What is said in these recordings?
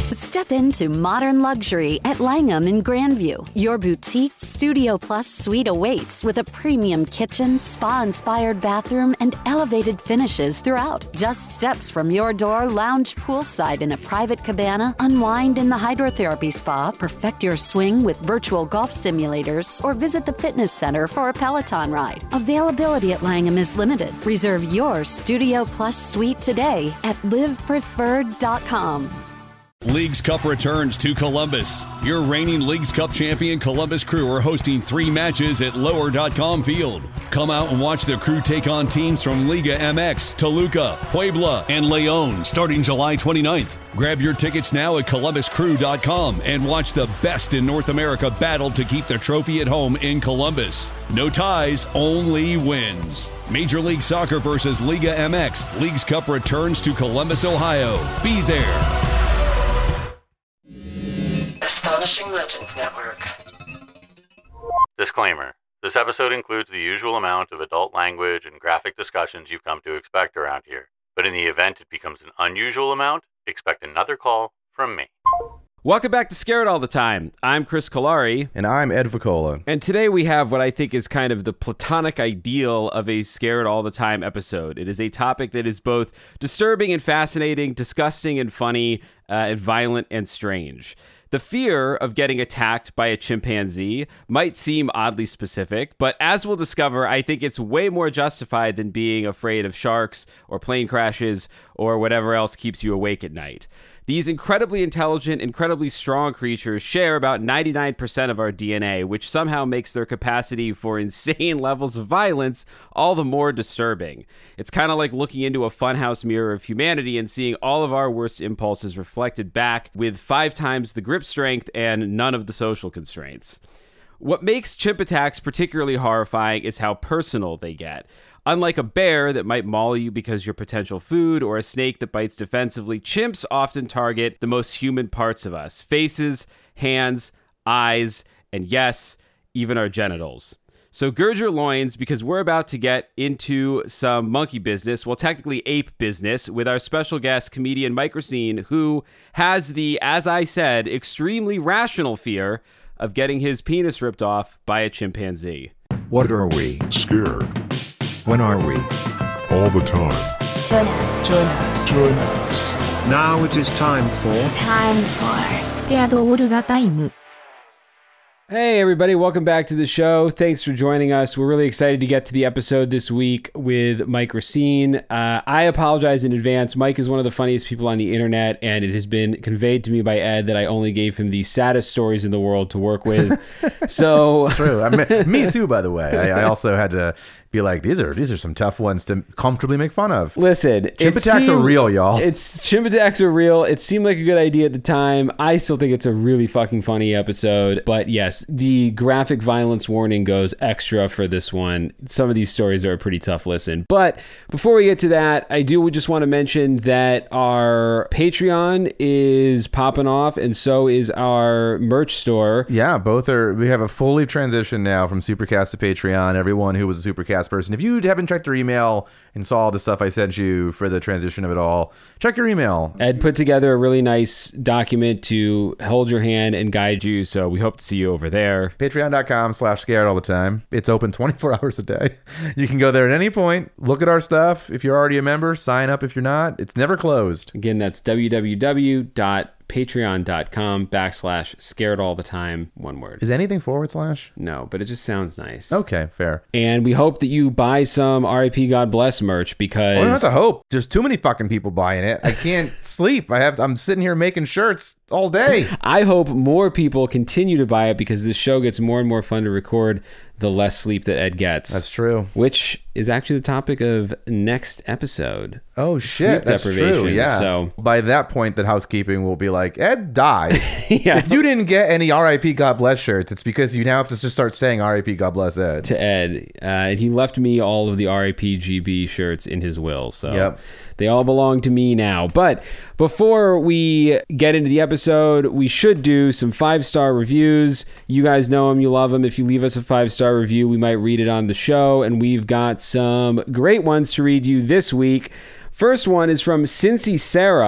Step into modern luxury at Langham in Grandview. Your boutique Studio Plus suite awaits with a premium kitchen, spa-inspired bathroom, and elevated finishes throughout. Just steps from your door, lounge poolside in a private cabana, unwind in the hydrotherapy spa, perfect your swing with virtual golf simulators, or visit the fitness center for a Peloton ride. Availability at Langham is limited. Reserve your Studio Plus suite today at livepreferred.com. Leagues Cup returns to Columbus. Your reigning Leagues Cup champion Columbus Crew are hosting 3 matches at Lower.com Field. Come out and watch the Crew take on teams from Liga MX, Toluca, Puebla, and Leon starting July 29th. Grab your tickets now at columbuscrew.com and watch the best in North America battle to keep the trophy at home in Columbus. No ties, only wins. Major League Soccer versus Liga MX. Leagues Cup returns to Columbus, Ohio. Be there. Astonishing Legends Network. Disclaimer. This episode includes the usual amount of adult language and graphic discussions you've come to expect around here. But in the event it becomes an unusual amount, expect another call from me. Welcome back to Scared All the Time. I'm Chris Kalari. And I'm Ed Vicola. And today we have what I think is kind of the platonic ideal of a Scared All the Time episode. It is a topic that is both disturbing and fascinating, disgusting and funny, and violent and strange. The fear of getting attacked by a chimpanzee might seem oddly specific, but as we'll discover, I think it's way more justified than being afraid of sharks or plane crashes or whatever else keeps you awake at night. These incredibly intelligent, incredibly strong creatures share about 99% of our DNA, which somehow makes their capacity for insane levels of violence all the more disturbing. It's kind of like looking into a funhouse mirror of humanity and seeing all of our worst impulses reflected back with 5 times the grip strength and none of the social constraints. What makes chimp attacks particularly horrifying is how personal they get. Unlike a bear that might maul you because you're potential food, or a snake that bites defensively, chimps often target the most human parts of us: faces, hands, eyes, and yes, even our genitals. So gird your loins, because we're about to get into some monkey business, well, technically ape business, with our special guest, comedian Mike Racine, who has the, as I said, extremely rational fear of getting his penis ripped off by a chimpanzee. What are we? Scared. When are we? All the time. Join us. Now it is time for Scared All the Time. Hey everybody, welcome back to the show. Thanks for joining us. We're really excited to get to the episode this week with Mike Racine. I apologize in advance. Mike is one of the funniest people on the internet, and it has been conveyed to me by Ed that I only gave him the saddest stories in the world to work with. So it's true. I mean, me too, by the way. I also had to be like, these are some tough ones to comfortably make fun of. Listen, chimp attacks are real, y'all. Chimp attacks are real. It seemed like a good idea at the time. I still think it's a really fucking funny episode. But yes, the graphic violence warning goes extra for this one. Some of these stories are a pretty tough listen. But before we get to that, I do just want to mention that our Patreon is popping off, and so is our merch store. Yeah, both are. We have a fully transition now from Supercast to Patreon. Everyone who was a Supercast person, if you haven't checked your email and saw all the stuff I sent you for the transition of it all, check your email. Ed put together a really nice document to hold your hand and guide you, so we hope to see you over there. Patreon.com/scaredallthetime. It's open 24 hours a day. You can go there at any point, look at our stuff. If you're already a member, sign up. If you're not, it's never closed. Again, that's www.patreon.com/scaredallthetime, one word. Is anything /? No, but it just sounds nice. Okay, fair. And we hope that you buy some RIP God Bless merch, because... Well, I don't have to hope. There's too many fucking people buying it. I can't sleep. I'm sitting here making shirts all day. I hope more people continue to buy it, because this show gets more and more fun to record the less sleep that Ed gets. That's true. Which is actually the topic of next episode. Oh, shit. That's true. Yeah. So by that point, that housekeeping will be like, Ed died. Yeah. If you didn't get any RIP God Bless shirts, it's because you now have to just start saying RIP God Bless Ed. To Ed. And he left me all of the RIP GB shirts in his will. So yep. They all belong to me now. But before we get into the episode, we should do some 5-star reviews. You guys know them. You love them. If you leave us a 5-star review, we might read it on the show. And we've got some great ones to read you this week. First one is from Cincy Sarah.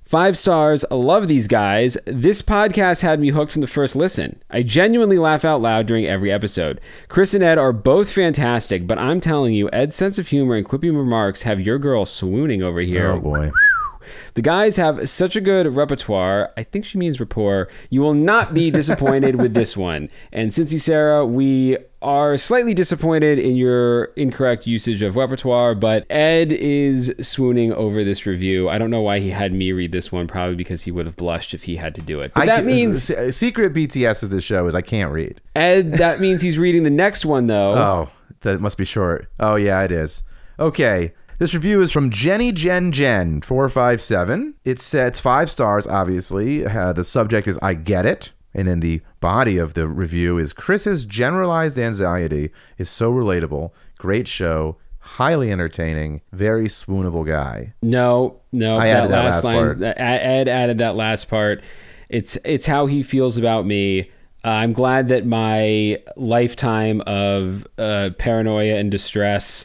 5 stars. I love these guys. This podcast had me hooked from the first listen. I genuinely laugh out loud during every episode. Chris and Ed are both fantastic, but I'm telling you, Ed's sense of humor and quippy remarks have your girl swooning over here. Oh, boy. The guys have such a good repertoire. I think she means rapport. You will not be disappointed with this one. And Cincy Sarah, we are slightly disappointed in your incorrect usage of repertoire, but Ed is swooning over this review. I don't know why he had me read this one, probably because he would have blushed if he had to do it. But that means... Secret BTS of this show is I can't read. Ed, that means he's reading the next one, though. Oh, that must be short. Oh, yeah, it is. Okay. This review is from Jenny Jen 457. It's 5 stars, obviously. The subject is I Get It. And then the body of the review is Chris's generalized anxiety is so relatable. Great show. Highly entertaining. Very swoonable guy. No. I added that last part. Ed added that last part. It's how he feels about me. I'm glad that my lifetime of paranoia and distress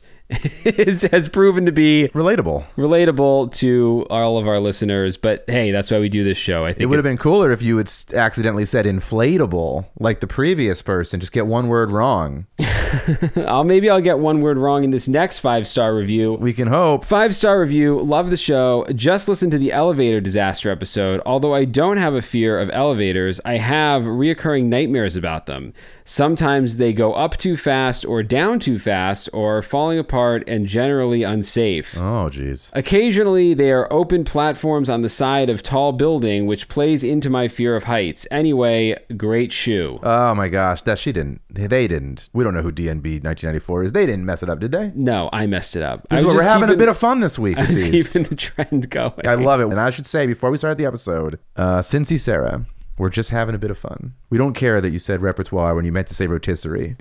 has proven to be relatable to all of our listeners. But hey, that's why we do this show. I think it would have been cooler if you had accidentally said inflatable like the previous person. Just get one word wrong. Maybe I'll get one word wrong in this next 5-star review. We can hope. 5-star review. Love the show. Just listened to the elevator disaster episode. Although I don't have a fear of elevators, I have reoccurring nightmares about them. Sometimes they go up too fast or down too fast or falling apart and generally unsafe. Oh, geez. Occasionally, they are open platforms on the side of tall building, which plays into my fear of heights. Anyway, great shoe. Oh, my gosh. They didn't. We don't know who DNB 1994 is. They didn't mess it up, did they? No, I messed it up. We're having a bit of fun this week. I was keeping the trend going. I love it. And I should say, before we start the episode, Cincy Sarah, we're just having a bit of fun. We don't care that you said repertoire when you meant to say rotisserie.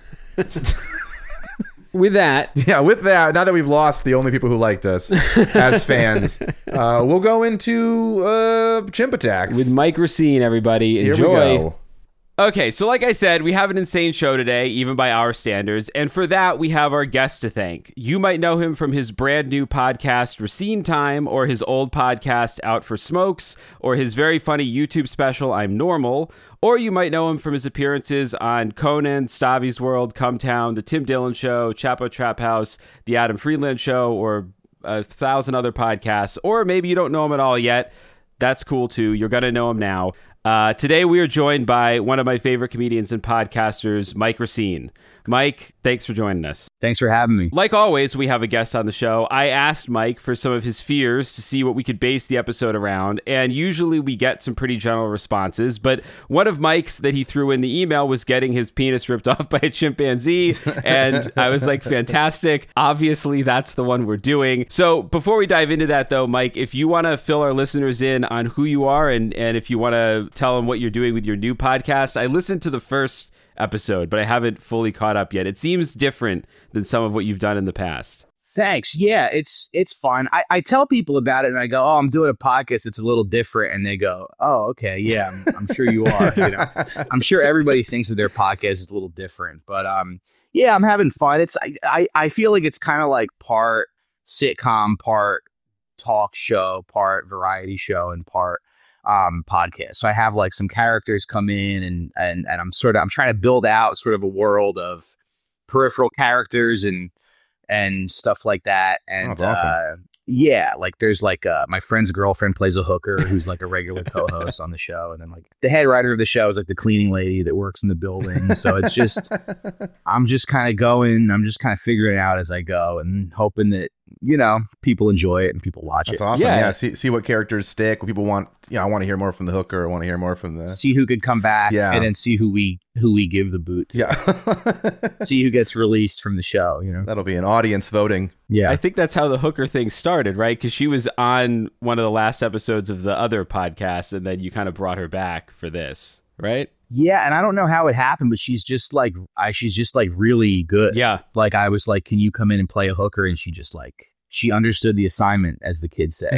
With that, now that we've lost the only people who liked us as fans, we'll go into Chimp Attacks. With Mike Racine, everybody. Enjoy. Here we go. Okay, so like I said, we have an insane show today, even by our standards, and for that, we have our guest to thank. You might know him from his brand new podcast, Racine Time, or his old podcast, Out for Smokes, or his very funny YouTube special, I'm Normal, or you might know him from his appearances on Conan, Stavi's World, Come Town, The Tim Dillon Show, Chapo Trap House, The Adam Friedland Show, or 1,000 other podcasts, or maybe you don't know him at all yet. That's cool too. You're going to know him now. Today we are joined by one of my favorite comedians and podcasters, Mike Racine. Mike, thanks for joining us. Thanks for having me. Like always, we have a guest on the show. I asked Mike for some of his fears to see what we could base the episode around, and usually we get some pretty general responses, but one of Mike's that he threw in the email was getting his penis ripped off by a chimpanzee, and I was like, fantastic. Obviously, that's the one we're doing. So before we dive into that, though, Mike, if you want to fill our listeners in on who you are and if you want to tell them what you're doing with your new podcast, I listened to the first episode, but I haven't fully caught up yet. It seems different than some of what you've done in the past. Thanks. Yeah, it's fun. I tell people about it and I go, oh, I'm doing a podcast. It's a little different. And they go, oh, okay. Yeah, I'm sure you are. You know, I'm sure everybody thinks that their podcast is a little different, but yeah, I'm having fun. I feel like it's kind of like part sitcom, part talk show, part variety show, and part podcast. So I have like some characters come in and I'm trying to build out sort of a world of peripheral characters and stuff like that. And that's awesome. Yeah, like there's like my friend's girlfriend plays a hooker who's like a regular co-host on the show, and then like the head writer of the show is like the cleaning lady that works in the building. So it's just I'm just kind of figuring it out as I go and hoping that, you know, people enjoy it and people watch That's it. Awesome. Yeah. See what characters stick. What people want. I want to hear more from the hooker. I want to hear more from the. See who could come back. Yeah. And then see who we give the boot to. Yeah. See who gets released from the show. You know, that'll be an audience voting. Yeah. I think that's how the hooker thing started, right? Because she was on one of the last episodes of the other podcast, and then you kind of brought her back for this, right? Yeah, and I don't know how it happened, but she's just like really good. Yeah. Like I was like, can you come in and play a hooker? And she understood the assignment, as the kids say.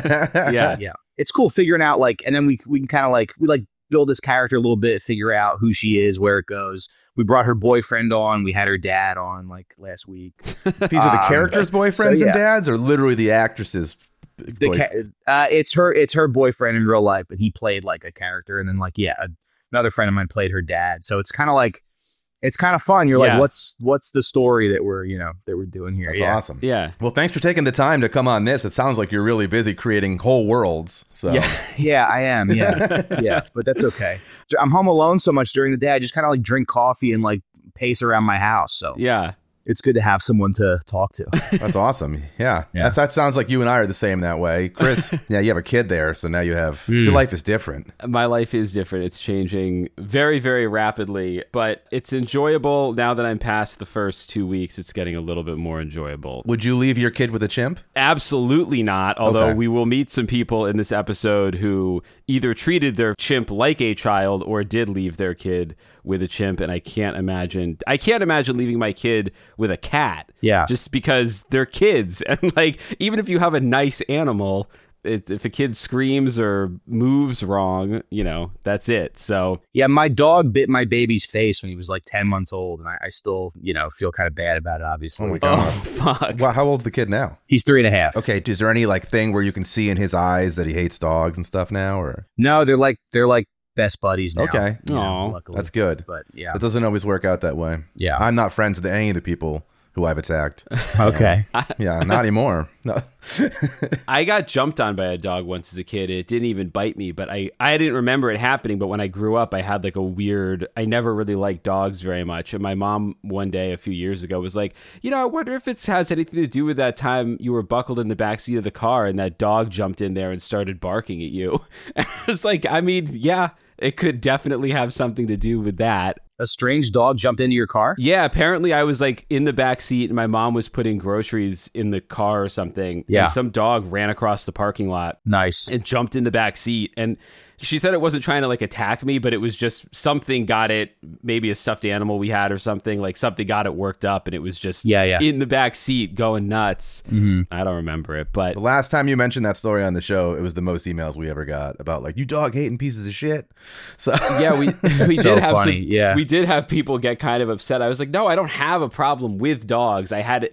Yeah. Yeah. It's cool figuring out like, and then we can kind of like, build this character a little bit, figure out who she is, where it goes. We brought her boyfriend on. We had her dad on like last week. These are the characters' boyfriends and dads, or literally the actresses' It's her boyfriend in real life, but he played like a character, and then like another friend of mine played her dad. So it's kind of like it's kind of fun. You're like, what's the story that we're doing here? That's awesome. Yeah. Well, thanks for taking the time to come on this. It sounds like you're really busy creating whole worlds. So yeah, I am. Yeah, but that's okay. I'm home alone so much during the day. I just kind of like drink coffee and like pace around my house. So yeah. It's good to have someone to talk to. That's awesome. Yeah. That sounds like you and I are the same that way. Chris, you have a kid there, so now you have your life is different. My life is different. It's changing very, very rapidly, but it's enjoyable now that I'm past the first 2 weeks. It's getting a little bit more enjoyable. Would you leave your kid with a chimp? Absolutely not. Although we will meet some people in this episode who either treated their chimp like a child or did leave their kid with a chimp, and I can't imagine leaving my kid with a cat. Yeah. Just because they're kids. And like, even if you have a nice animal, if a kid screams or moves wrong, that's it. So yeah, my dog bit my baby's face when he was like 10 months old, and I still, feel kind of bad about it, obviously. Oh my God. Oh, fuck. Well, how old's the kid now? He's 3.5. Okay. Is there any like thing where you can see in his eyes that he hates dogs and stuff now, or? No, they're like best buddies now. Okay. Luckily. That's good. But yeah. It doesn't always work out that way. Yeah. I'm not friends with any of the people who I've attacked. So, okay. Yeah, not anymore. No. I got jumped on by a dog once as a kid. It didn't even bite me, but I didn't remember it happening. But when I grew up, I had like I never really liked dogs very much. And my mom one day a few years ago was like, I wonder if it has anything to do with that time you were buckled in the backseat of the car and that dog jumped in there and started barking at you. And I was like, yeah, it could definitely have something to do with that. A strange dog jumped into your car? Yeah, apparently I was like in the back seat and my mom was putting groceries in the car or something. Yeah. And some dog ran across the parking lot. Nice. And jumped in the back seat. And she said it wasn't trying to like attack me, but it was just something got it, maybe a stuffed animal we had or something, like something got it worked up and it was just in the back seat going nuts. Mm-hmm. I don't remember it, but the last time you mentioned that story on the show, it was the most emails we ever got about like, you dog hating pieces of shit. So yeah, we did have funny. we did have people get kind of upset. I was like, no, I don't have a problem with dogs. I had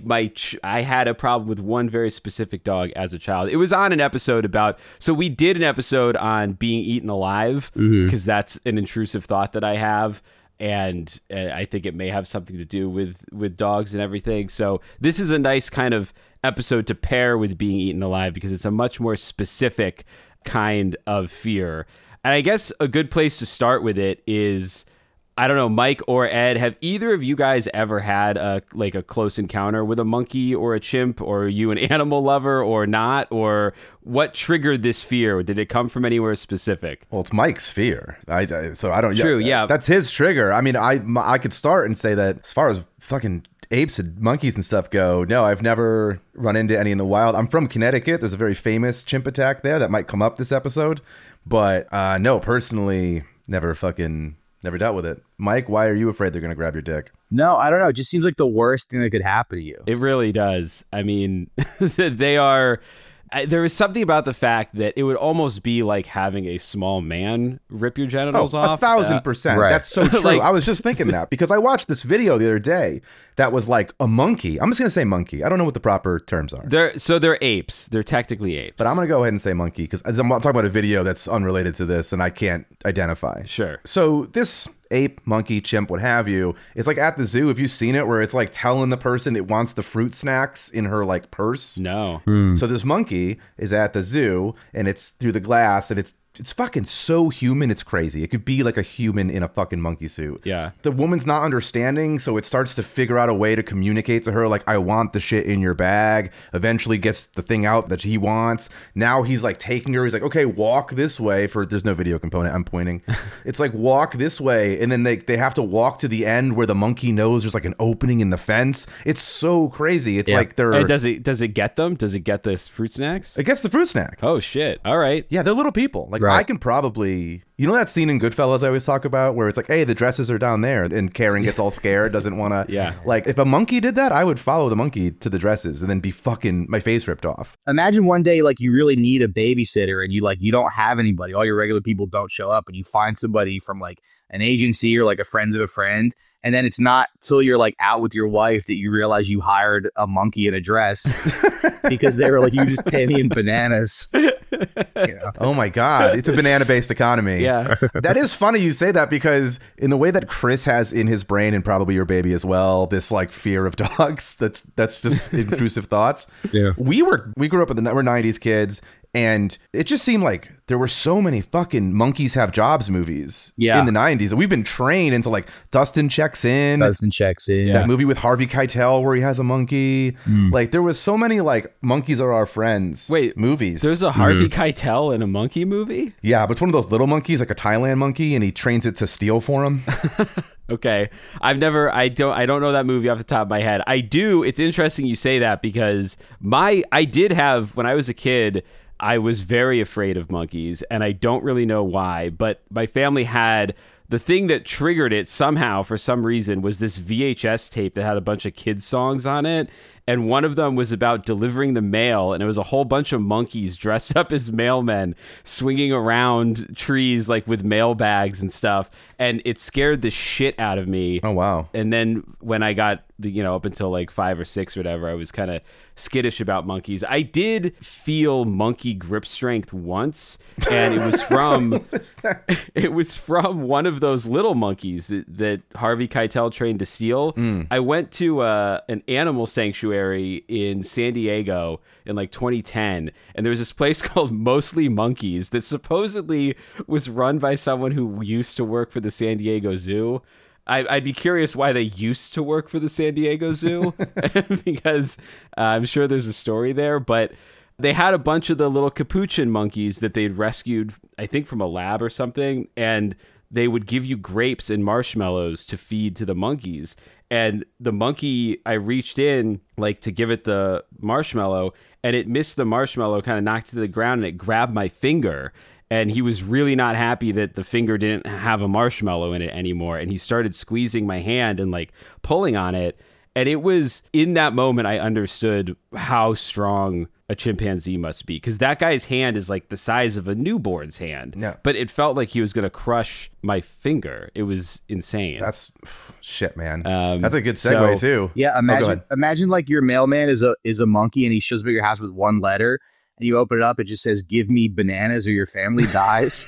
a problem with one very specific dog as a child. It was on an episode we did an episode on being eaten alive because that's an intrusive thought that I have. And I think it may have something to do with dogs and everything. So this is a nice kind of episode to pair with being eaten alive because it's a much more specific kind of fear. And I guess a good place to start with it is, I don't know, Mike or Ed, have either of you guys ever had a close encounter with a monkey or a chimp, or are you an animal lover or not? Or what triggered this fear? Did it come from anywhere specific? Well, it's Mike's fear. So I don't. True, yeah. That's his trigger. I mean, I could start and say that as far as fucking apes and monkeys and stuff go, no, I've never run into any in the wild. I'm from Connecticut. There's a very famous chimp attack there that might come up this episode. But no, personally, never dealt with it. Mike, why are you afraid they're going to grab your dick? No, I don't know. It just seems like the worst thing that could happen to you. It really does. I mean, they are... There is something about the fact that it would almost be like having a small man rip your genitals off. 1,000%. Right. That's so true. I was just thinking that because I watched this video the other day that was like a monkey. I'm just going to say monkey. I don't know what the proper terms are. They're apes. They're technically apes. But I'm going to go ahead and say monkey because I'm talking about a video that's unrelated to this and I can't identify. Sure. So this ape, monkey, chimp, what have you, it's like at the zoo. Have you seen it where it's like telling the person it wants the fruit snacks in her like purse? No. So this monkey is at the zoo and it's through the glass and it's fucking so human, it's crazy. It could be like a human in a fucking monkey suit. Yeah. The woman's not understanding, so it starts to figure out a way to communicate to her, like, I want the shit in your bag. Eventually gets the thing out that he wants. Now he's like taking her. He's like, okay, walk this way. There's no video component. I'm pointing. It's like, walk this way. And then they have to walk to the end where the monkey knows there's like an opening in the fence. It's so crazy. It's like they're... And does it get them? Does it get the fruit snacks? It gets the fruit snack. Oh, shit. All right. Yeah, they're little people. Like like, Right. I can probably, you know that scene in Goodfellas I always talk about where it's like, hey, the dresses are down there, and Karen gets all scared, doesn't want to. Yeah. Like, if a monkey did that, I would follow the monkey to the dresses and then be fucking my face ripped off. Imagine one day, like, you really need a babysitter and you don't have anybody. All your regular people don't show up, and you find somebody from like an agency or like a friend of a friend. And then it's not till you're like out with your wife that you realize you hired a monkey in a dress because they were like, you just pay me in bananas. Oh my God. It's a banana based economy. Yeah. That is funny you say that, because in the way that Chris has in his brain, and probably your baby as well, this like fear of dogs, that's just intrusive thoughts. Yeah. We grew up we're 90s kids, and it just seemed like there were so many fucking Monkeys Have Jobs movies in the 90s. And we've been trained into like Dustin Checks In. That movie with Harvey Keitel where he has a monkey. Like, there was so many like Monkeys Are Our Friends movies. There's a Harvey Keitel in a monkey movie? Yeah, but it's one of those little monkeys, like a Thailand monkey, and he trains it to steal for him. Okay. I don't know that movie off the top of my head. I do. It's interesting you say that, because I did have, when I was a kid, I was very afraid of monkeys, and I don't really know why, but my family had the thing that triggered it somehow, for some reason, was this VHS tape that had a bunch of kids songs on it. And one of them was about delivering the mail, and it was a whole bunch of monkeys dressed up as mailmen swinging around trees like with mail bags and stuff. And it scared the shit out of me. Oh, wow. And then when I got up until like 5 or 6 or whatever, I was kind of skittish about monkeys. I did feel monkey grip strength once, and it was from it was from one of those little monkeys that Harvey Keitel trained to steal. I went to an animal sanctuary in San Diego in like 2010, and there was this place called Mostly Monkeys that supposedly was run by someone who used to work for the San Diego Zoo. I'd be curious why they used to work for the San Diego Zoo, because I'm sure there's a story there, but they had a bunch of the little capuchin monkeys that they'd rescued, I think from a lab or something, and they would give you grapes and marshmallows to feed to the monkeys. And the monkey, I reached in like to give it the marshmallow, and it missed the marshmallow, kind of knocked it to the ground, and it grabbed my finger. And he was really not happy that the finger didn't have a marshmallow in it anymore. And he started squeezing my hand and like pulling on it. And it was in that moment I understood how strong a chimpanzee must be, because that guy's hand is like the size of a newborn's hand. Yeah. But it felt like he was going to crush my finger. It was insane. That's shit, man. That's a good segue too. Yeah, imagine like your mailman is a monkey, and he shows up at your house with one letter. And you open it up, it just says, "Give me bananas or your family dies."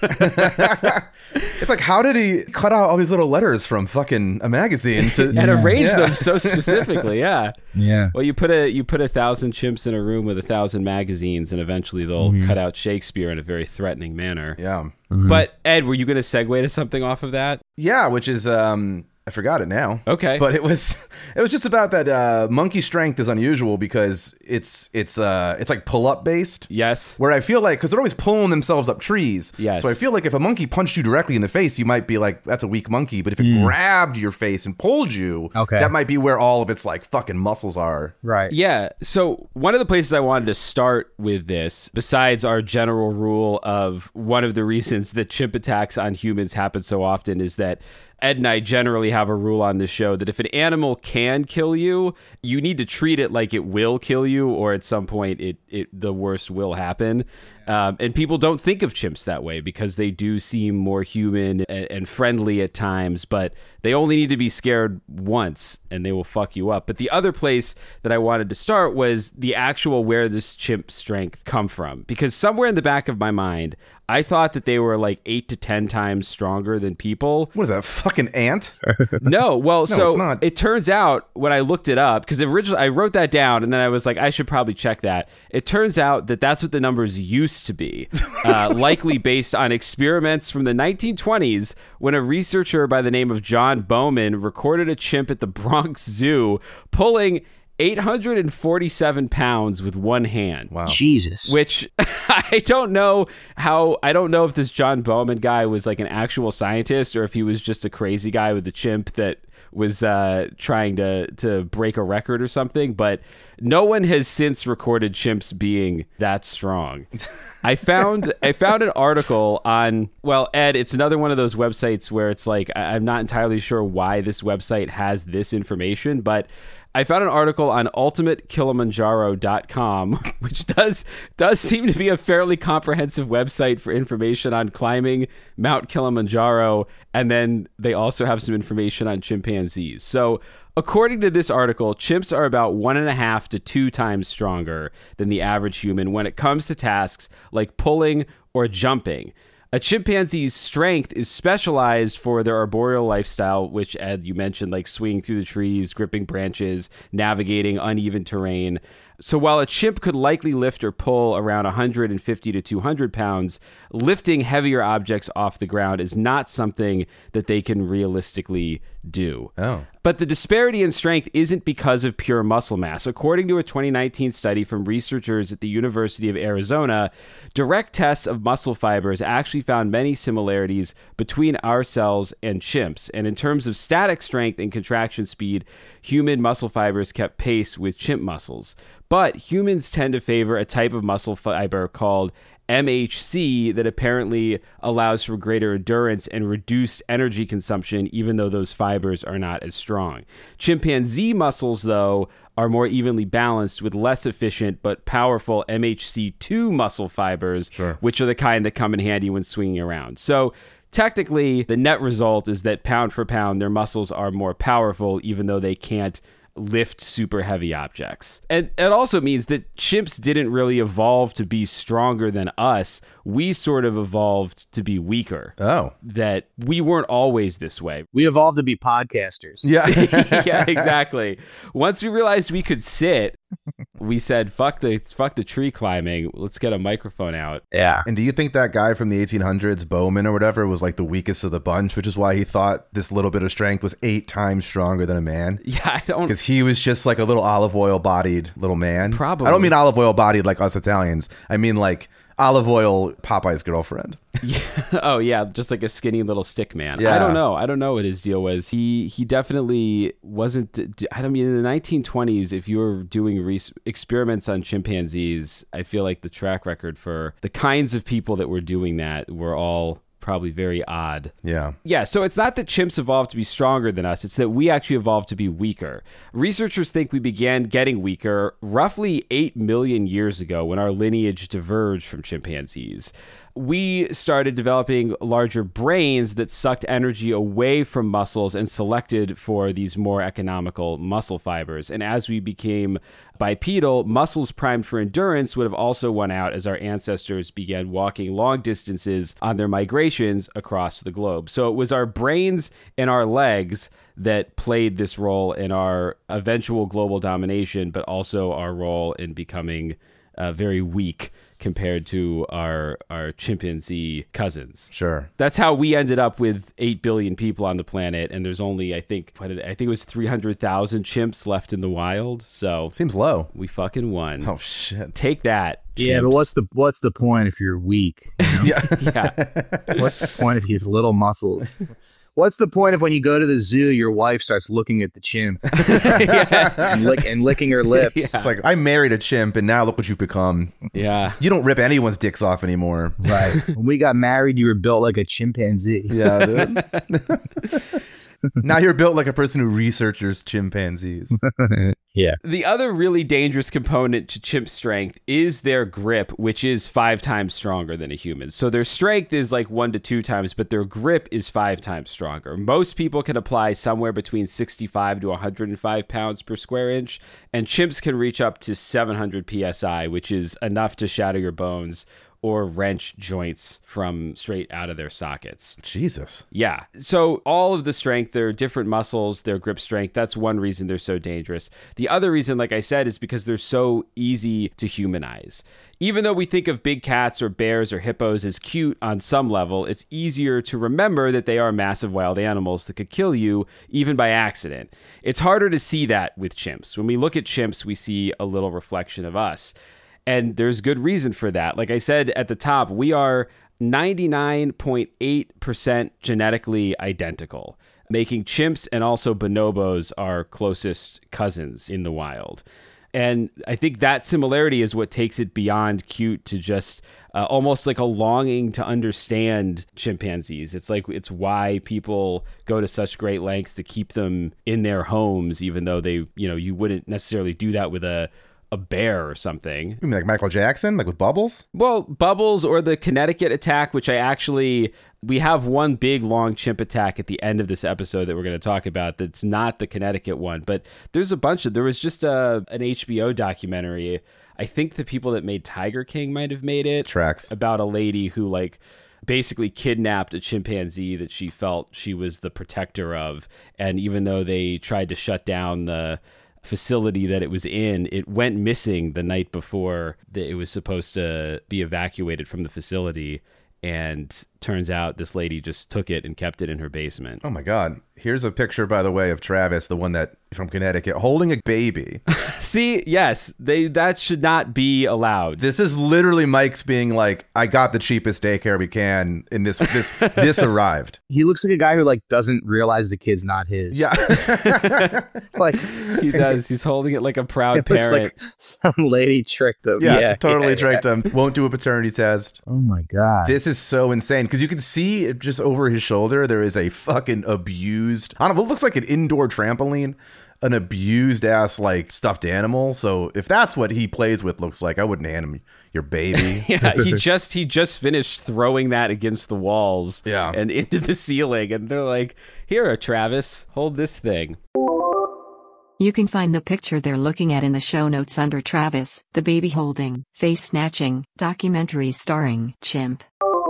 It's like, how did he cut out all these little letters from fucking a magazine and arrange them so specifically? Yeah. Yeah. Well, you put 1,000 chimps in a room with 1,000 magazines, and eventually they'll cut out Shakespeare in a very threatening manner. Yeah. But Ed, were you going to segue to something off of that? Yeah, which is I forgot it now. Okay. But it was just about that monkey strength is unusual because it's like pull-up based. Yes. Where I feel like, because they're always pulling themselves up trees. Yes. So I feel like if a monkey punched you directly in the face, you might be like, that's a weak monkey. But if it grabbed your face and pulled you, that might be where all of its like fucking muscles are. Right. Yeah. So one of the places I wanted to start with this, besides our general rule of one of the reasons that chimp attacks on humans happen so often, is that Ed and I generally have a rule on this show that if an animal can kill you, you need to treat it like it will kill you, or at some point the worst will happen. And people don't think of chimps that way because they do seem more human and friendly at times, but they only need to be scared once and they will fuck you up. But the other place that I wanted to start was the actual where this chimp strength come from, because somewhere in the back of my mind, I thought that they were like 8 to 10 times stronger than people. What is that, fucking ant? No, well, no, so it's not. It turns out when I looked it up, because originally I wrote that down and then I was like, I should probably check that. It turns out that that's what the numbers used to be, likely based on experiments from the 1920s when a researcher by the name of John Bowman recorded a chimp at the Bronx Zoo pulling 847 pounds with one hand. Wow. Jesus. Which I don't know if this John Bowman guy was like an actual scientist or if he was just a crazy guy with a chimp that was trying to break a record or something. But No one has since recorded chimps being that strong. I found an article on, well, Ed, it's another one of those websites where it's like, I'm not entirely sure why this website has this information, but I found an article on ultimatekilimanjaro.com, which does seem to be a fairly comprehensive website for information on climbing Mount Kilimanjaro, and then they also have some information on chimpanzees. So according to this article, chimps are about 1.5 to 2 times stronger than the average human when it comes to tasks like pulling or jumping. A chimpanzee's strength is specialized for their arboreal lifestyle, which, Ed, you mentioned, like swinging through the trees, gripping branches, navigating uneven terrain. So while a chimp could likely lift or pull around 150 to 200 pounds, lifting heavier objects off the ground is not something that they can realistically do. Oh. But the disparity in strength isn't because of pure muscle mass. According to a 2019 study from researchers at the University of Arizona, direct tests of muscle fibers actually found many similarities between our cells and chimps. And in terms of static strength and contraction speed, human muscle fibers kept pace with chimp muscles. But humans tend to favor a type of muscle fiber called MHC that apparently allows for greater endurance and reduced energy consumption, even though those fibers are not as strong. Chimpanzee muscles, though, are more evenly balanced with less efficient but powerful MHC2 muscle fibers, which are the kind that come in handy when swinging around. So technically, the net result is that pound for pound, their muscles are more powerful, even though they can't lift super heavy objects. And it also means that chimps didn't really evolve to be stronger than us. We sort of evolved to be weaker. Oh. That we weren't always this way. We evolved to be podcasters. Yeah. Yeah, exactly. Once we realized we could sit, we said, fuck the tree climbing. Let's get a microphone out. Yeah. And do you think that guy from the 1800s, Bowman or whatever, was like the weakest of the bunch, which is why he thought this little bit of strength was 8 times stronger than a man? Yeah, I don't... Because he was just like a little olive oil bodied little man. Probably. I don't mean olive oil bodied like us Italians. I mean like olive oil Popeye's girlfriend. Yeah. Oh yeah, just like a skinny little stick man. Yeah. I don't know what his deal was. He definitely wasn't. I don't mean in the 1920s, if you were doing experiments on chimpanzees, I feel like the track record for the kinds of people that were doing that were all probably very odd. Yeah, so it's not that chimps evolved to be stronger than us, it's that we actually evolved to be weaker. Researchers think we began getting weaker roughly 8 million years ago when our lineage diverged from chimpanzees. We started developing larger brains that sucked energy away from muscles and selected for these more economical muscle fibers. And as we became bipedal, muscles primed for endurance would have also won out as our ancestors began walking long distances on their migrations across the globe. So it was our brains and our legs that played this role in our eventual global domination, but also our role in becoming very weak compared to our chimpanzee cousins. Sure. That's how we ended up with 8 billion people on the planet, and there's only, I think it was 300,000 chimps left in the wild. So seems low. We fucking won. Oh shit. Take that, chimps. Yeah, but what's the point if you're weak? You know? Yeah. What's the point if you have little muscles? What's the point if when you go to the zoo, your wife starts looking at the chimp and licking her lips? Yeah. It's like, I married a chimp and now look what you've become. Yeah. You don't rip anyone's dicks off anymore. Right. When we got married, you were built like a chimpanzee. Yeah, dude. Now you're built like a person who researches chimpanzees. Yeah. The other really dangerous component to chimp strength is their grip, which is 5 times stronger than a human. So their strength is like 1 to 2 times, but their grip is 5 times stronger. Most people can apply somewhere between 65 to 105 pounds per square inch, and chimps can reach up to 700 psi, which is enough to shatter your bones or wrench joints from straight out of their sockets. Jesus. Yeah. So all of the strength, their different muscles, their grip strength, that's one reason they're so dangerous. The other reason, like I said, is because they're so easy to humanize. Even though we think of big cats or bears or hippos as cute on some level, it's easier to remember that they are massive wild animals that could kill you even by accident. It's harder to see that with chimps. When we look at chimps, we see a little reflection of us. And there's good reason for that. Like I said at the top, we are 99.8% genetically identical, making chimps and also bonobos our closest cousins in the wild. And I think that similarity is what takes it beyond cute to just almost like a longing to understand chimpanzees. It's why people go to such great lengths to keep them in their homes, even though they, you wouldn't necessarily do that with a bear or something. You mean like Michael Jackson, like with Bubbles? Well, Bubbles or the Connecticut attack, which we have one big long chimp attack at the end of this episode that we're going to talk about that's not the Connecticut one, but there's there was just an HBO documentary. I think the people that made Tiger King might have made it. Tracks. About a lady who basically kidnapped a chimpanzee that she felt she was the protector of. And even though they tried to shut down the facility that it was in, it went missing the night before that it was supposed to be evacuated from the facility. And turns out this lady just took it and kept it in her basement. Oh my God. Here's a picture, by the way, of Travis, the one that from Connecticut, holding a baby. See, yes, that should not be allowed. This is literally Mike's being like, I got the cheapest daycare we can, and this arrived. He looks like a guy who doesn't realize the kid's not his. Yeah. He does. He's holding it like a proud parent. Looks like some lady tricked him. Yeah, totally tricked him. Won't do a paternity test. Oh my God. This is so insane because you can see just over his shoulder there is a fucking abused, I don't know, it looks like an indoor trampoline, an abused ass stuffed animal. So if that's what he plays with looks like, I wouldn't hand him your baby. Yeah, he just finished throwing that against the walls and into the ceiling, and they're like, here, Travis, hold this thing. You can find the picture they're looking at in the show notes under Travis, the baby holding, face snatching, documentary starring Chimp.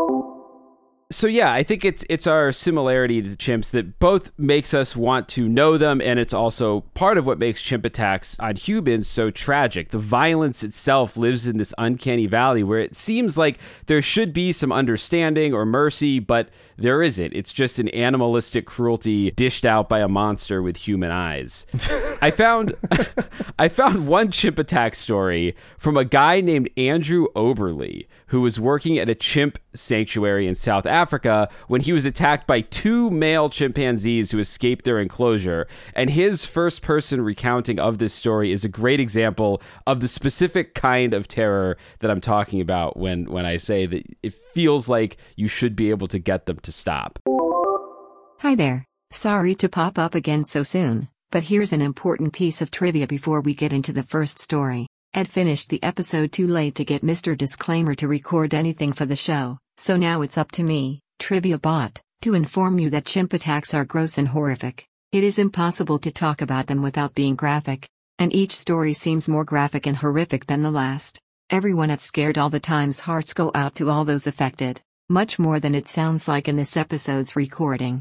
So yeah, I think it's our similarity to chimps that both makes us want to know them, and it's also part of what makes chimp attacks on humans so tragic. The violence itself lives in this uncanny valley where it seems like there should be some understanding or mercy, but there isn't. It's just an animalistic cruelty dished out by a monster with human eyes. I found one chimp attack story from a guy named Andrew Oberly, who was working at a chimp sanctuary in South Africa when he was attacked by 2 male chimpanzees who escaped their enclosure. And his first-person recounting of this story is a great example of the specific kind of terror that I'm talking about when I say that it feels like you should be able to get them to stop. Hi there. Sorry to pop up again so soon, but here's an important piece of trivia before we get into the first story. Ed finished the episode too late to get Mr. Disclaimer to record anything for the show, so now it's up to me, Trivia Bot, to inform you that chimp attacks are gross and horrific. It is impossible to talk about them without being graphic, and each story seems more graphic and horrific than the last. Everyone at Scared All the Time's hearts go out to all those affected, much more than it sounds like in this episode's recording.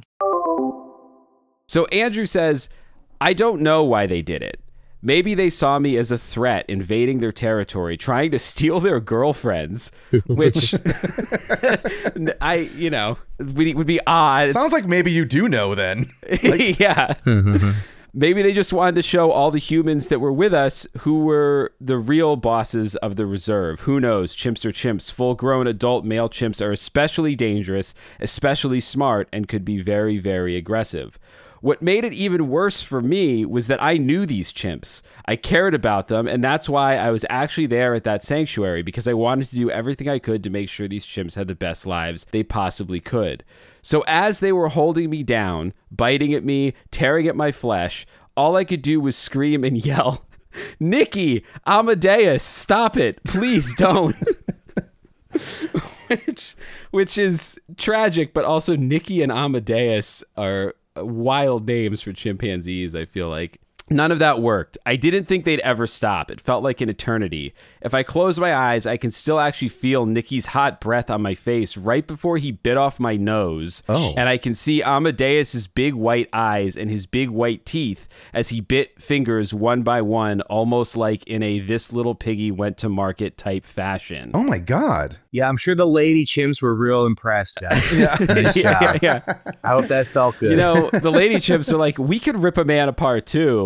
So Andrew says, I don't know why they did it. Maybe they saw me as a threat invading their territory, trying to steal their girlfriends, which would be odd. Sounds like maybe you do know then. Yeah. Maybe they just wanted to show all the humans that were with us who were the real bosses of the reserve. Who knows? Chimps are chimps. Full-grown adult male chimps are especially dangerous, especially smart, and could be very, very aggressive. What made it even worse for me was that I knew these chimps. I cared about them, and that's why I was actually there at that sanctuary, because I wanted to do everything I could to make sure these chimps had the best lives they possibly could. So as they were holding me down, biting at me, tearing at my flesh, all I could do was scream and yell, Nikki, Amadeus, stop it. Please don't. Which is tragic, but also Nikki and Amadeus are wild names for chimpanzees, I feel like. None of that worked. I didn't think they'd ever stop. It felt like an eternity. If I close my eyes, I can still actually feel Nikki's hot breath on my face right before he bit off my nose. Oh. And I can see Amadeus's big white eyes and his big white teeth as he bit fingers one by one, almost like in a This Little Piggy Went to Market type fashion. Oh my God. Yeah, I'm sure the lady chimps were real impressed, guys. Yeah. I hope that felt good. The lady chimps are like, we could rip a man apart too.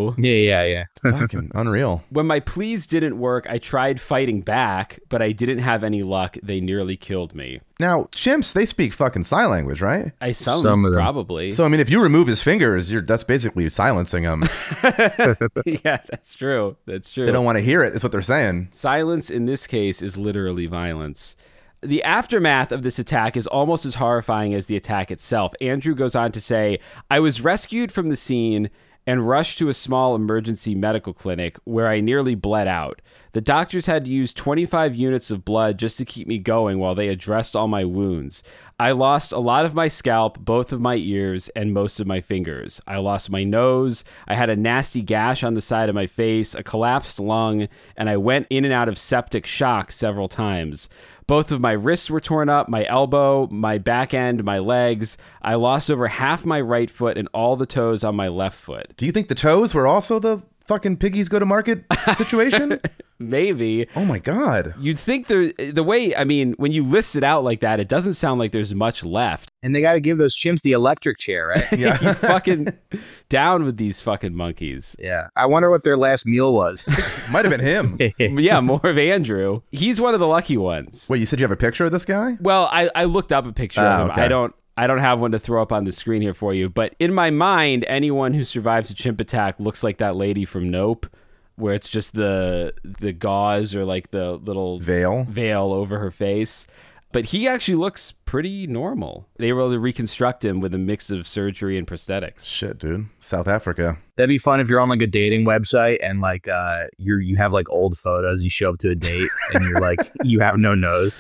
true. Yeah. Fucking unreal. When my pleas didn't work, I tried fighting back, but I didn't have any luck. They nearly killed me. Now, chimps, they speak fucking sign language, right? Some of them. Probably. So, I mean, if you remove his fingers, that's basically silencing him. Yeah, that's true. That's true. They don't want to hear it, is what they're saying. Silence in this case is literally violence. The aftermath of this attack is almost as horrifying as the attack itself. Andrew goes on to say, I was rescued from the scene and rushed to a small emergency medical clinic where I nearly bled out. The doctors had to use 25 units of blood just to keep me going while they addressed all my wounds. I lost a lot of my scalp, both of my ears, and most of my fingers. I lost my nose. I had a nasty gash on the side of my face, a collapsed lung, and I went in and out of septic shock several times. Both of my wrists were torn up, my elbow, my back end, my legs. I lost over half my right foot and all the toes on my left foot. Do you think the toes were also the fucking piggies go to market situation? Maybe. Oh my God. You'd think the way, I mean, when you list it out like that, it doesn't sound like there's much left. And they got to give those chimps the electric chair, right? Yeah. You fucking down with these fucking monkeys. Yeah. I wonder what their last meal was. Might have been him. Yeah, more of Andrew. He's one of the lucky ones. Wait, you said you have a picture of this guy? Well, I looked up a picture of him. Okay. I don't have one to throw up on the screen here for you, but in my mind, anyone who survives a chimp attack looks like that lady from Nope, where it's just the gauze or like the little veil over her face. But he actually looks pretty normal. They were able to reconstruct him with a mix of surgery and prosthetics. Shit, dude. South Africa. That'd be fun if you're on like a dating website and like you have like old photos. You show up to a date and you're like you have no nose.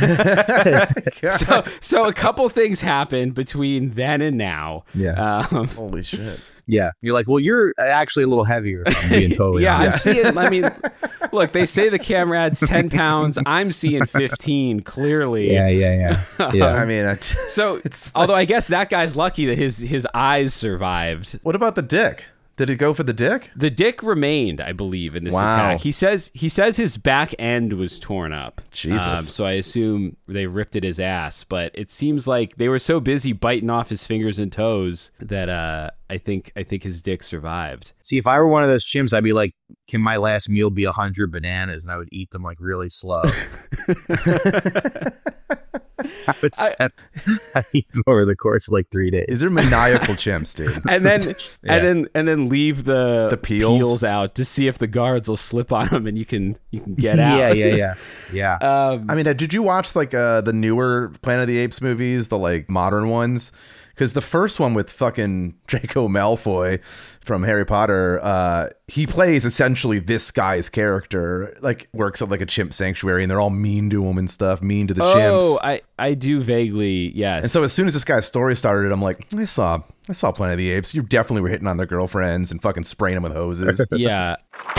So a couple things happened between then and now. Yeah. Holy shit. Yeah. You're like, well, you're actually a little heavier. If I'm being totally honest. I'm seeing. I mean, look, they say the camera adds 10 pounds. I'm seeing 15 clearly. Yeah. I mean, so although I guess that guy's lucky that his eyes survived. What about the dick? Did it go for the dick? The dick remained, I believe, in this attack. He says his back end was torn up. Jesus. So I assume they ripped at his ass, but it seems like they were so busy biting off his fingers and toes that I think his dick survived. See, if I were one of those chimps, I'd be like, can my last meal be 100 bananas? And I would eat them like really slow. I'd eat them over the course of like 3 days. These are maniacal chimps, dude. And then leave the peels out to see if the guards will slip on them and you can get out. Yeah. I mean, did you watch like the newer Planet of the Apes movies, the like modern ones? Because the first one with fucking Draco Malfoy from Harry Potter, he plays essentially this guy's character, like works at like a chimp sanctuary, and they're all mean to him and stuff, mean to the chimps. Oh, I do vaguely, yes. And so as soon as this guy's story started, I'm like, I saw Planet of the Apes. You definitely were hitting on their girlfriends and fucking spraying them with hoses. Yeah.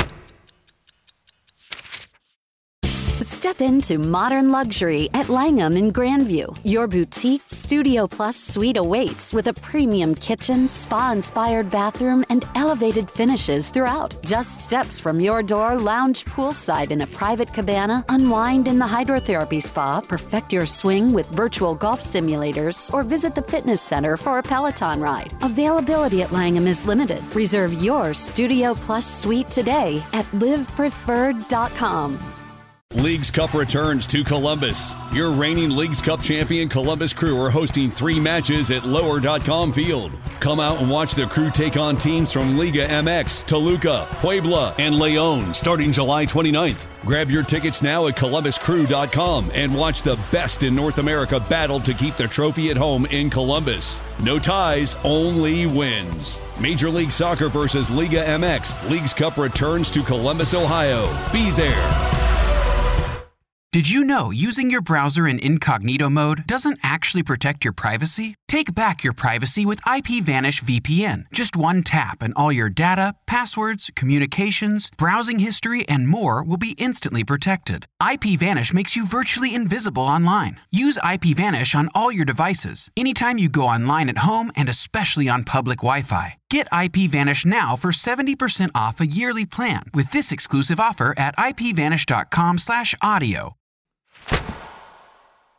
Step into modern luxury at Langham in Grandview. Your boutique Studio Plus suite awaits with a premium kitchen, spa-inspired bathroom, and elevated finishes throughout. Just steps from your door, lounge poolside in a private cabana, unwind in the hydrotherapy spa, perfect your swing with virtual golf simulators, or visit the fitness center for a Peloton ride. Availability at Langham is limited. Reserve your Studio Plus suite today at livepreferred.com. Leagues Cup returns to Columbus. Your reigning Leagues Cup champion Columbus Crew are hosting 3 matches at Lower.com Field. Come out and watch the Crew take on teams from Liga MX, Toluca, Puebla, and León starting July 29th. Grab your tickets now at ColumbusCrew.com and watch the best in North America battle to keep the trophy at home in Columbus. No ties, only wins. Major League Soccer versus Liga MX. Leagues Cup returns to Columbus, Ohio. Be there. Did you know using your browser in incognito mode doesn't actually protect your privacy? Take back your privacy with IPVanish VPN. Just one tap and all your data, passwords, communications, browsing history, and more will be instantly protected. IPVanish makes you virtually invisible online. Use IPVanish on all your devices, anytime you go online at home and especially on public Wi-Fi. Get IPVanish now for 70% off a yearly plan with this exclusive offer at IPVanish.com/audio.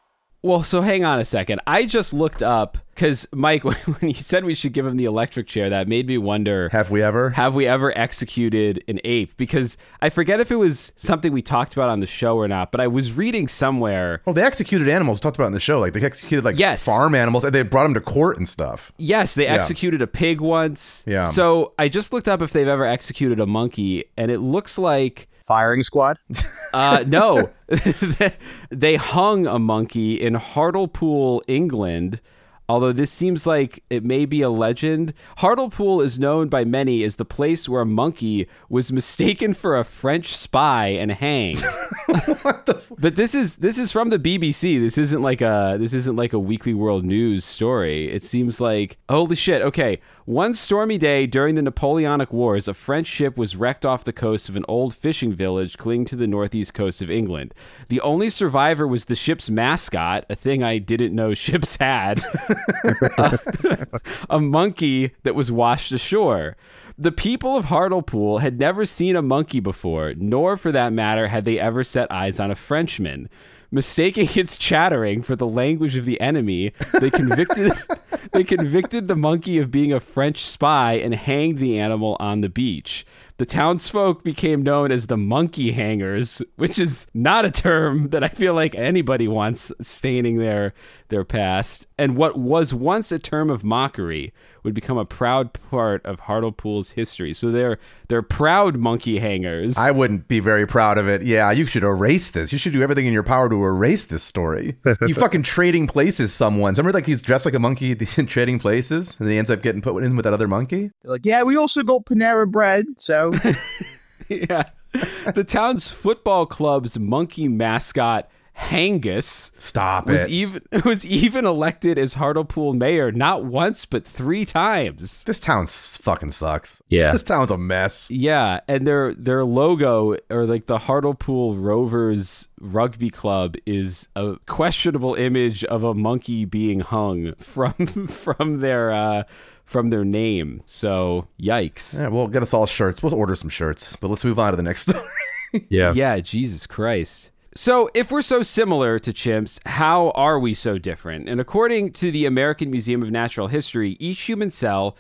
Well, so hang on a second. I just looked up, because Mike, when you said we should give him the electric chair, that made me wonder, Have we ever executed an ape? Because I forget if it was something we talked about on the show or not, but I was reading somewhere. Oh, they executed animals. We talked about in the show. Like, they executed farm animals, and they brought them to court and stuff. Yes, they executed a pig once. Yeah. So I just looked up if they've ever executed a monkey, and it looks like... Firing squad? No. They hung a monkey in Hartlepool, England, although this seems like it may be a legend. Hartlepool is known by many as the place where a monkey was mistaken for a French spy and hanged. But this is from the BBC. This isn't like a Weekly World News story. It seems like, holy shit. Okay. One stormy day during the Napoleonic Wars, a French ship was wrecked off the coast of an old fishing village clinging to the northeast coast of England. The only survivor was the ship's mascot, a thing I didn't know ships had, a monkey that was washed ashore. The people of Hartlepool had never seen a monkey before, nor, for that matter, had they ever set eyes on a Frenchman. Mistaking its chattering for the language of the enemy, they convicted the monkey of being a French spy and hanged the animal on the beach. The townsfolk became known as the monkey hangers, which is not a term that I feel like anybody wants staining their past. And what was once a term of mockery would become a proud part of Hartlepool's history. So they're proud monkey hangers. I wouldn't be very proud of it. Yeah, you should erase this. You should do everything in your power to erase this story. You fucking trading places someone. Remember, like, he's dressed like a monkey in Trading Places, and then he ends up getting put in with that other monkey? They're like, yeah, we also got Panera Bread, so... Yeah. The town's football club's monkey mascot, Hangus, was even elected as Hartlepool mayor not once but 3 times. This town fucking sucks. Yeah, this town's a mess. Yeah, and their logo, or like the Hartlepool Rovers rugby club, is a questionable image of a monkey being hung from their name. So yikes. Yeah, we'll get us all shirts. We'll order some shirts, but let's move on to the next story. Yeah, Jesus Christ. So if we're so similar to chimps, how are we so different? And according to the American Museum of Natural History, each human cell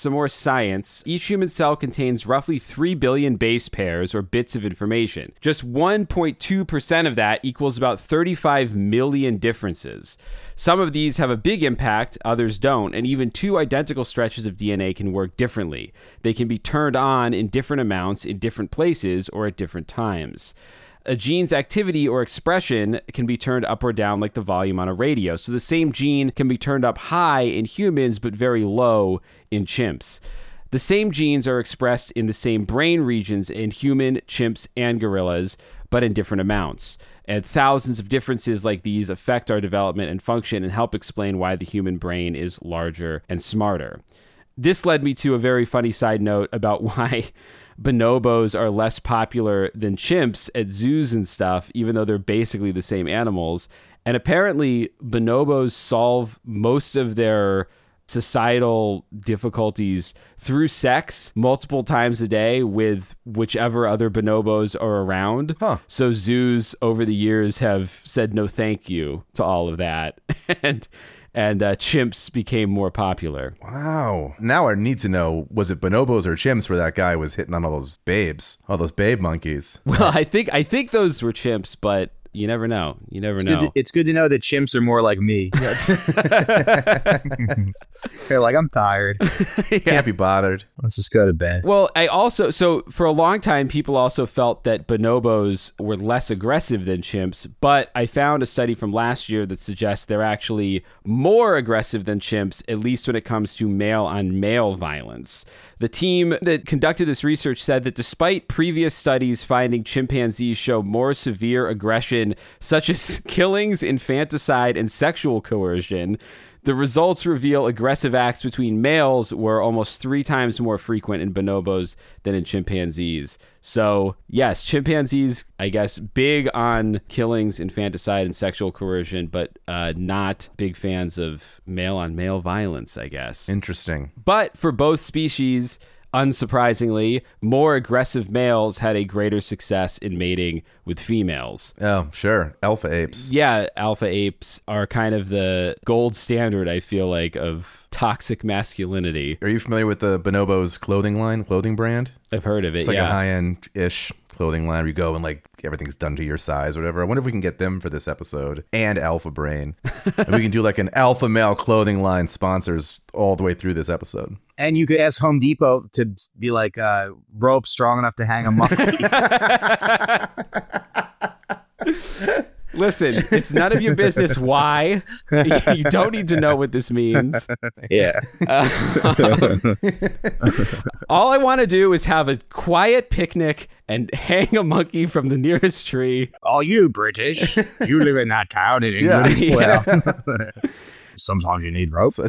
contains roughly 3 billion base pairs or bits of information. Just 1.2% of that equals about 35 million differences. Some of these have a big impact, others don't, and even 2 identical stretches of DNA can work differently. They can be turned on in different amounts in different places or at different times. A gene's activity or expression can be turned up or down like the volume on a radio. So the same gene can be turned up high in humans but very low in chimps. The same genes are expressed in the same brain regions in human, chimps, and gorillas, but in different amounts. And thousands of differences like these affect our development and function and help explain why the human brain is larger and smarter. This led me to a very funny side note about why bonobos are less popular than chimps at zoos and stuff, even though they're basically the same animals. And apparently bonobos solve most of their societal difficulties through sex multiple times a day with whichever other bonobos are around. So zoos over the years have said no thank you to all of that. And chimps became more popular. Wow. Now I need to know, was it bonobos or chimps where that guy was hitting on all those babes, all those babe monkeys? Well, I think those were chimps, but you never know. You never know. It's good to know that chimps are more like me. They're like, I'm tired. Can't be bothered. Let's just go to bed. Well, so for a long time, people also felt that bonobos were less aggressive than chimps, but I found a study from last year that suggests they're actually more aggressive than chimps, at least when it comes to male-on-male violence. The team that conducted this research said that despite previous studies finding chimpanzees show more severe aggression, such as killings, infanticide, and sexual coercion, the results reveal aggressive acts between males were almost 3 times more frequent in bonobos than in chimpanzees. So, yes, chimpanzees, I guess, big on killings, infanticide, and sexual coercion, but not big fans of male-on-male violence, I guess. Interesting. But for both species, unsurprisingly, more aggressive males had a greater success in mating with females. Oh, sure. Alpha apes. Yeah, alpha apes are kind of the gold standard, I feel like, of toxic masculinity. Are you familiar with the Bonobos clothing brand? I've heard of it, It's like a high-end-ish clothing line where you go and like everything's done to your size or whatever. I wonder if we can get them for this episode and Alpha Brain. And we can do like an alpha male clothing line sponsors all the way through this episode. And you could ask Home Depot to be like rope strong enough to hang a monkey. Listen, it's none of your business why. You don't need to know what this means. Yeah. All I want to do is have a quiet picnic and hang a monkey from the nearest tree. All you British, you live in that town in England. Yeah. Well, sometimes you need rope.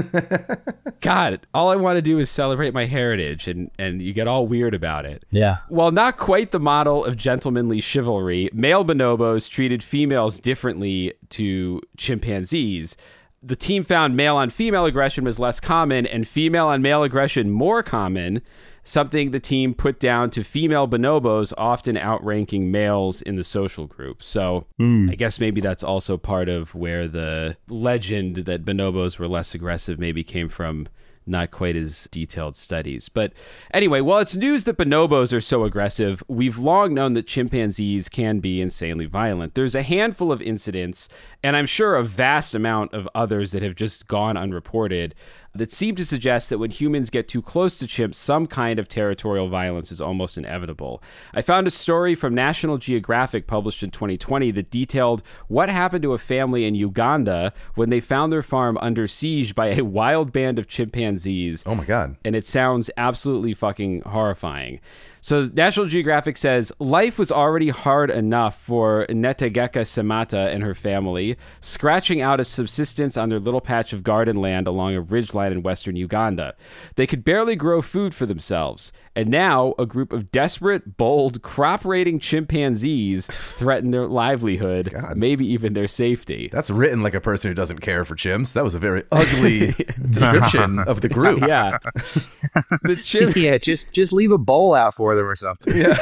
God, all I want to do is celebrate my heritage, and you get all weird about it. Yeah. While not quite the model of gentlemanly chivalry, male bonobos treated females differently to chimpanzees. The team found male-on-female aggression was less common and female-on-male aggression more common, something the team put down to female bonobos often outranking males in the social group. So I guess maybe that's also part of where the legend that bonobos were less aggressive maybe came from. Not quite as detailed studies. But anyway, while it's news that bonobos are so aggressive, we've long known that chimpanzees can be insanely violent. There's a handful of incidents, and I'm sure a vast amount of others that have just gone unreported, that seem to suggest that when humans get too close to chimps, some kind of territorial violence is almost inevitable. I found a story from National Geographic published in 2020 that detailed what happened to a family in Uganda when they found their farm under siege by a wild band of chimpanzees. Oh my God. And it sounds absolutely fucking horrifying. So National Geographic says, life was already hard enough for Netegeka Samata and her family, scratching out a subsistence on their little patch of garden land along a ridgeline in western Uganda. They could barely grow food for themselves. And now a group of desperate, bold, crop-raiding chimpanzees threaten their livelihood, maybe even their safety. That's written like a person who doesn't care for chimps. That was a very ugly description of the group. Yeah. Yeah, just leave a bowl out for them or something. Yeah.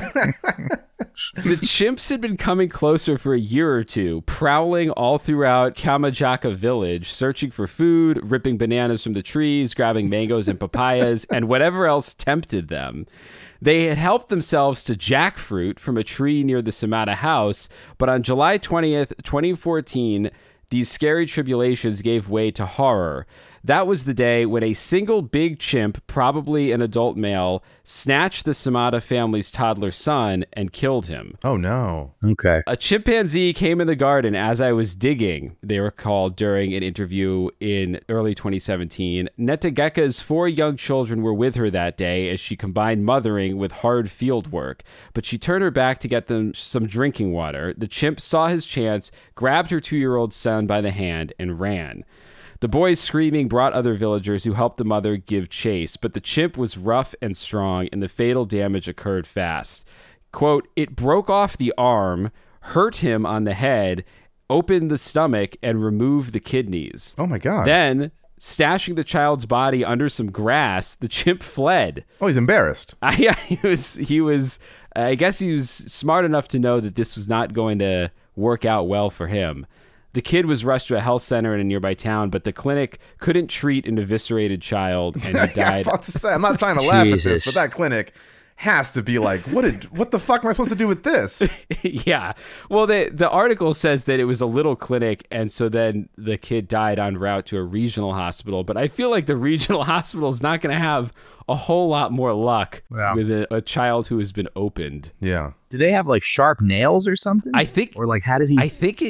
The chimps had been coming closer for a year or two, prowling all throughout Kamajaka village, searching for food, ripping bananas from the trees, grabbing mangoes and papayas, and whatever else tempted them. They had helped themselves to jackfruit from a tree near the Samata house, but on July 20th, 2014, these scary tribulations gave way to horror. That was the day when a single big chimp, probably an adult male, snatched the Samata family's toddler son and killed him. Oh, no. Okay. A chimpanzee came in the garden as I was digging, they recalled during an interview in early 2017. Netegeka's 4 young children were with her that day as she combined mothering with hard field work. But she turned her back to get them some drinking water. The chimp saw his chance, grabbed her 2-year-old son by the hand, and ran. The boys screaming brought other villagers who helped the mother give chase, but the chimp was rough and strong, and the fatal damage occurred fast. Quote, it broke off the arm, hurt him on the head, opened the stomach, and removed the kidneys. Oh, my God. Then, stashing the child's body under some grass, the chimp fled. Oh, he's embarrassed. Yeah, he was. I guess he was smart enough to know that this was not going to work out well for him. The kid was rushed to a health center in a nearby town, but the clinic couldn't treat an eviscerated child, and he died. Yeah, I'm about to say, I'm not trying to laugh at this, but that clinic has to be like, what the fuck am I supposed to do with this? Yeah. Well, the article says that it was a little clinic, and so then the kid died en route to a regional hospital. But I feel like the regional hospital is not going to have a whole lot more luck with a child who has been opened. Yeah. Do they have like sharp nails or something? I think. Or like, how did he? I think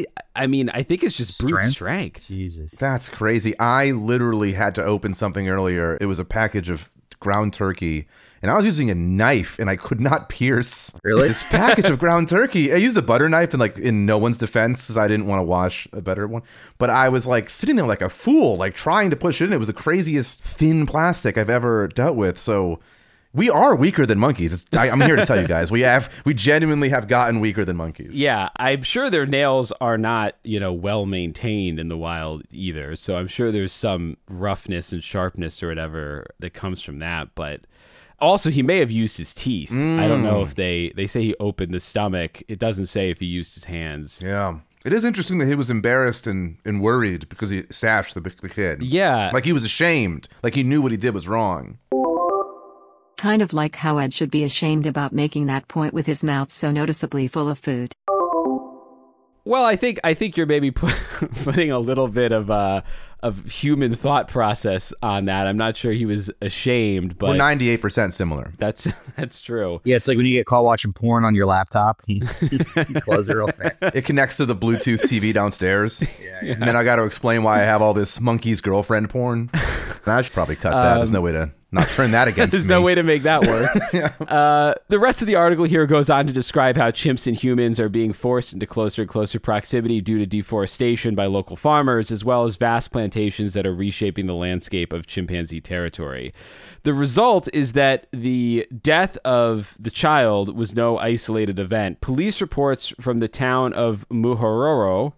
it's just brute strength. Jesus. That's crazy. I literally had to open something earlier. It was a package of ground turkey, and I was using a knife, and I could not pierce this package of ground turkey. I used a butter knife, and like in no one's defense, because I didn't want to wash a better one. But I was like sitting there like a fool, like trying to push it in. It was the craziest thin plastic I've ever dealt with. So We are weaker than monkeys. I'm here to tell you guys, we genuinely have gotten weaker than monkeys. Yeah, I'm sure their nails are not, well maintained in the wild either. So I'm sure there's some roughness and sharpness or whatever that comes from that. But also, he may have used his teeth. I don't know if they say he opened the stomach. It doesn't say if he used his hands. Yeah. It is interesting that he was embarrassed and worried because he sashed the kid. Yeah. Like he was ashamed. Like he knew what he did was wrong. Kind of like how Ed should be ashamed about making that point with his mouth so noticeably full of food. Well, I think you're maybe putting a little bit of human thought process on that. I'm not sure he was ashamed, but we're 98% similar. That's true. Yeah, it's like when you get caught watching porn on your laptop. You close it real fast. It connects to the Bluetooth TV downstairs. Yeah. And then I got to explain why I have all this monkey's girlfriend porn. I should probably cut that. There's no way to not turn that against There's me. no way to make that work. Yeah. The rest of the article here goes on to describe how chimps and humans are being forced into closer and closer proximity due to deforestation by local farmers, as well as vast plantations that are reshaping the landscape of chimpanzee territory. The result is that the death of the child was no isolated event. Police reports from the town of Muhororo,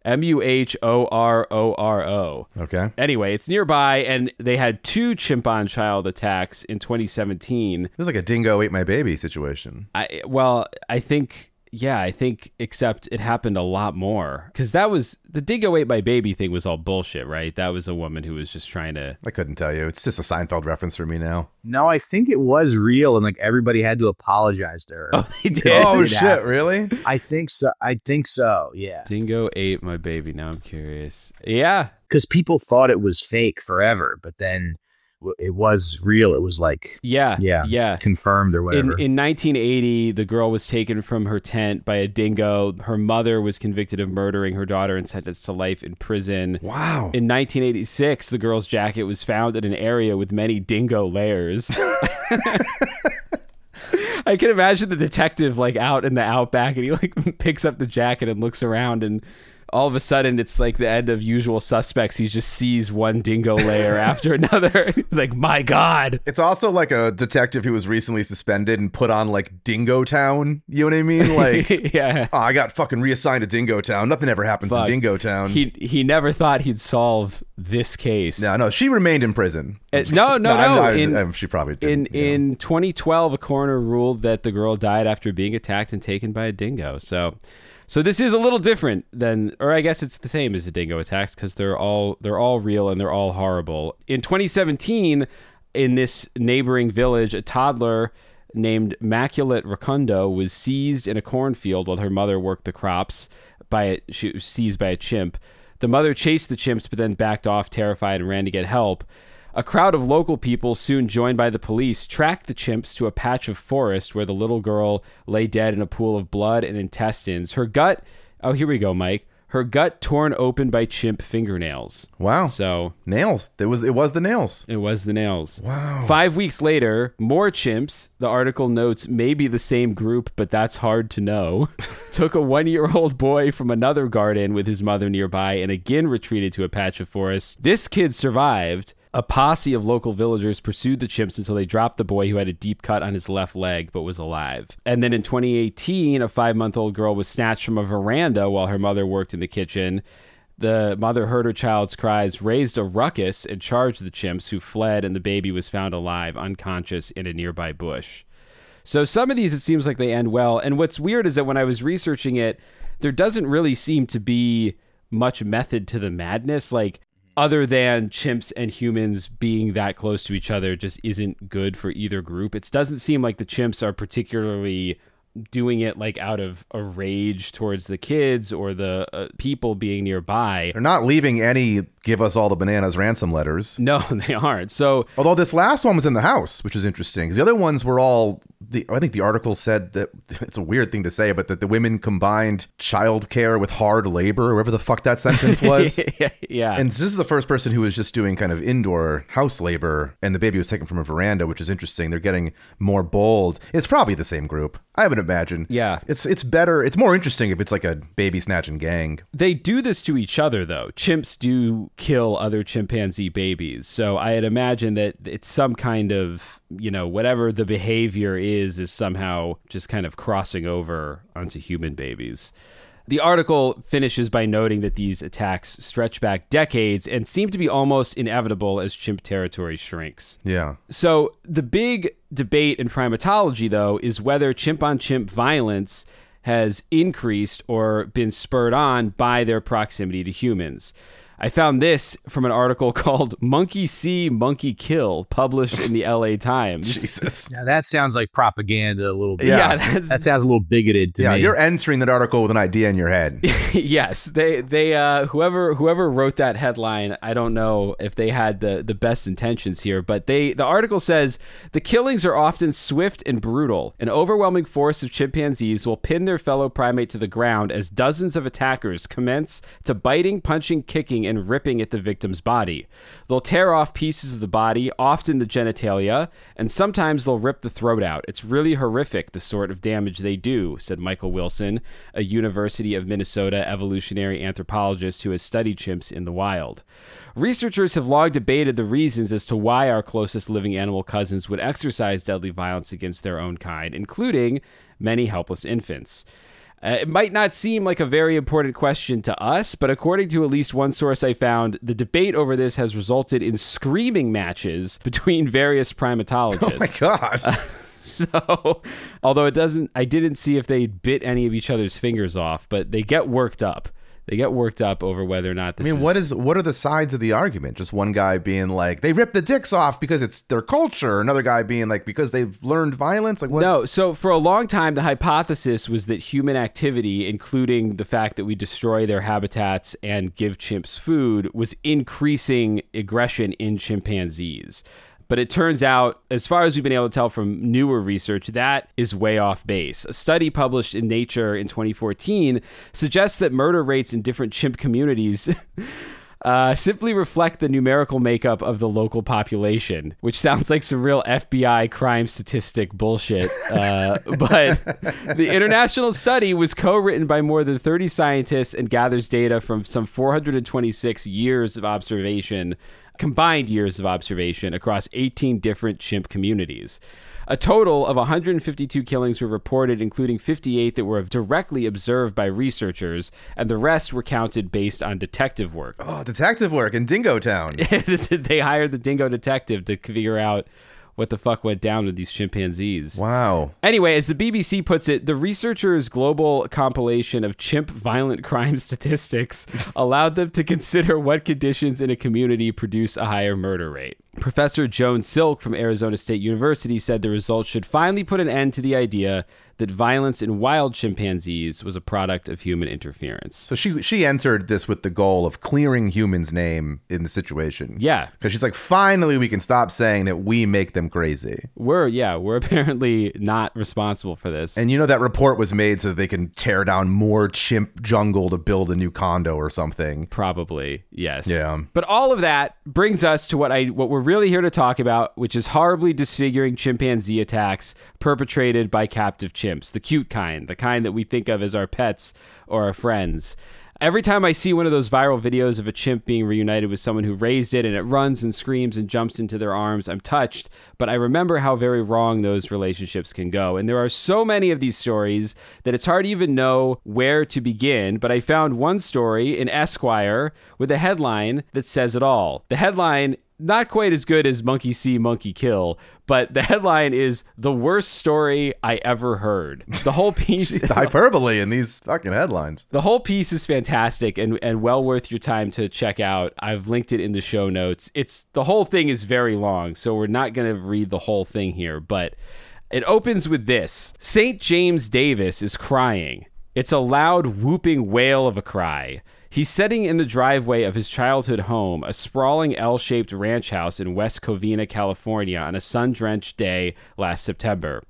Muhororo. Okay. Anyway, it's nearby, and they had 2 chimp-on-child attacks in 2017. This is like a dingo ate my baby situation. I think except it happened a lot more, because that was the dingo ate my baby thing was all bullshit, right? That was a woman who was just trying to. I couldn't tell you. It's just a Seinfeld reference for me now. No, I think it was real, and like everybody had to apologize to her. Oh, they did. Oh shit! Really? I think so. Yeah. Dingo ate my baby. Now I'm curious. Yeah, because people thought it was fake forever, but then it was real. It was like yeah, confirmed or whatever. In 1980, the girl was taken from her tent by a dingo. Her mother was convicted of murdering her daughter and sentenced to life in prison. Wow. In 1986, the girl's jacket was found in an area with many dingo layers. I can imagine the detective like out in the outback, and he like picks up the jacket and looks around, and all of a sudden, it's like the end of Usual Suspects. He just sees one dingo layer after another. He's like, my God. It's also like a detective who was recently suspended and put on like Dingo Town. You know what I mean? Like, yeah. Oh, I got fucking reassigned to Dingo Town. Nothing ever happens in Dingo Town. He never thought he'd solve this case. No, she remained in prison. No. She probably didn't. In 2012, a coroner ruled that the girl died after being attacked and taken by a dingo. So this is a little different than, or I guess it's the same as the dingo attacks, because they're all real and they're all horrible. In 2017, in this neighboring village, a toddler named Maculate Rakundo was seized in a cornfield while her mother worked the crops. She was seized by a chimp. The mother chased the chimps, but then backed off, terrified, and ran to get help. A crowd of local people, soon joined by the police, tracked the chimps to a patch of forest where the little girl lay dead in a pool of blood and intestines. Her gut, oh, here we go, Mike. Her gut torn open by chimp fingernails. Wow. So nails. It was the nails. It was the nails. Wow. 5 weeks later, more chimps, the article notes maybe the same group, but that's hard to know, took a 1-year-old boy from another garden with his mother nearby and again retreated to a patch of forest. This kid survived. A posse of local villagers pursued the chimps until they dropped the boy who had a deep cut on his left leg but was alive. And then in 2018, a 5-month-old girl was snatched from a veranda while her mother worked in the kitchen. The mother heard her child's cries, raised a ruckus, and charged the chimps, who fled, and the baby was found alive, unconscious, in a nearby bush. So some of these, it seems like they end well. And what's weird is that when I was researching it, there doesn't really seem to be much method to the madness. Like, other than chimps and humans being that close to each other just isn't good for either group. It doesn't seem like the chimps are particularly doing it like out of a rage towards the kids or the people being nearby. They're not leaving any give us all the bananas ransom letters. No, they aren't. So, although this last one was in the house, which is interesting, because the other ones were all I think the article said that it's a weird thing to say, but that the women combined childcare with hard labor, whoever the fuck that sentence was. Yeah. And this is the first person who was just doing kind of indoor house labor, and the baby was taken from a veranda, which is interesting. They're getting more bold. It's probably the same group, I would imagine. Yeah. It's better. It's more interesting if it's like a baby snatching gang. They do this to each other, though. Chimps do kill other chimpanzee babies. So I'd imagine that it's some kind of, whatever the behavior is somehow just kind of crossing over onto human babies. The article finishes by noting that these attacks stretch back decades and seem to be almost inevitable as chimp territory shrinks. Yeah. So the big debate in primatology, though, is whether chimp-on-chimp violence has increased or been spurred on by their proximity to humans. I found this from an article called Monkey See, Monkey Kill, published in the LA Times. Jesus. Now that sounds like propaganda a little bit. Yeah, that sounds a little bigoted to me. Yeah, you're entering that article with an idea in your head. Yes, they whoever wrote that headline, I don't know if they had the best intentions here, but the article says the killings are often swift and brutal. An overwhelming force of chimpanzees will pin their fellow primate to the ground as dozens of attackers commence to biting, punching, kicking, and ripping at the victim's body. They'll tear off pieces of the body, often the genitalia, and sometimes they'll rip the throat out. It's really horrific, the sort of damage they do, said Michael Wilson, a University of Minnesota evolutionary anthropologist who has studied chimps in the wild. Researchers have long debated the reasons as to why our closest living animal cousins would exercise deadly violence against their own kind, including many helpless infants. It might not seem like a very important question to us, but according to at least one source I found, the debate over this has resulted in screaming matches between various primatologists. Oh my God. So, although I didn't see if they bit any of each other's fingers off, but they get worked up. They get worked up over whether or not this what are the sides of the argument? Just one guy being like, they rip the dicks off because it's their culture. Another guy being like, because they've learned violence. Like, what? No, so for a long time, the hypothesis was that human activity, including the fact that we destroy their habitats and give chimps food, was increasing aggression in chimpanzees. But it turns out, as far as we've been able to tell from newer research, that is way off base. A study published in Nature in 2014 suggests that murder rates in different chimp communities simply reflect the numerical makeup of the local population, which sounds like some real FBI crime statistic bullshit. But the international study was co-written by more than 30 scientists and gathers data from some 426 years of observation, combined years of observation across 18 different chimp communities. A total of 152 killings were reported, including 58 that were directly observed by researchers, and the rest were counted based on detective work. Oh, detective work in Dingo Town. They hired the dingo detective to figure out what the fuck went down with these chimpanzees. Wow. Anyway, as the BBC puts it, the researchers' global compilation of chimp violent crime statistics allowed them to consider what conditions in a community produce a higher murder rate. Professor Joan Silk from Arizona State University said the results should finally put an end to the idea that violence in wild chimpanzees was a product of human interference. So she entered this with the goal of clearing humans' name in the situation. Yeah. Because she's like, finally we can stop saying that we make them crazy. We're apparently not responsible for this. And that report was made so that they can tear down more chimp jungle to build a new condo or something. Probably, yes. Yeah. But all of that brings us to what we're really here to talk about, which is horribly disfiguring chimpanzee attacks perpetrated by captive chimps, the cute kind, the kind that we think of as our pets or our friends. Every time I see one of those viral videos of a chimp being reunited with someone who raised it and it runs and screams and jumps into their arms, I'm touched, but I remember how very wrong those relationships can go. And there are so many of these stories that it's hard to even know where to begin, but I found one story in Esquire with a headline that says it all. The headline, not quite as good as Monkey See, Monkey Kill, but the headline is The Worst Story I Ever Heard. The whole piece... The hyperbole in these fucking headlines. The whole piece is fantastic and well worth your time to check out. I've linked it in the show notes. The whole thing is very long, so we're not going to read the whole thing here, but it opens with this. St. James Davis is crying. It's a loud, whooping wail of a cry. He's sitting in the driveway of his childhood home, a sprawling L-shaped ranch house in West Covina, California, on a sun-drenched day last September.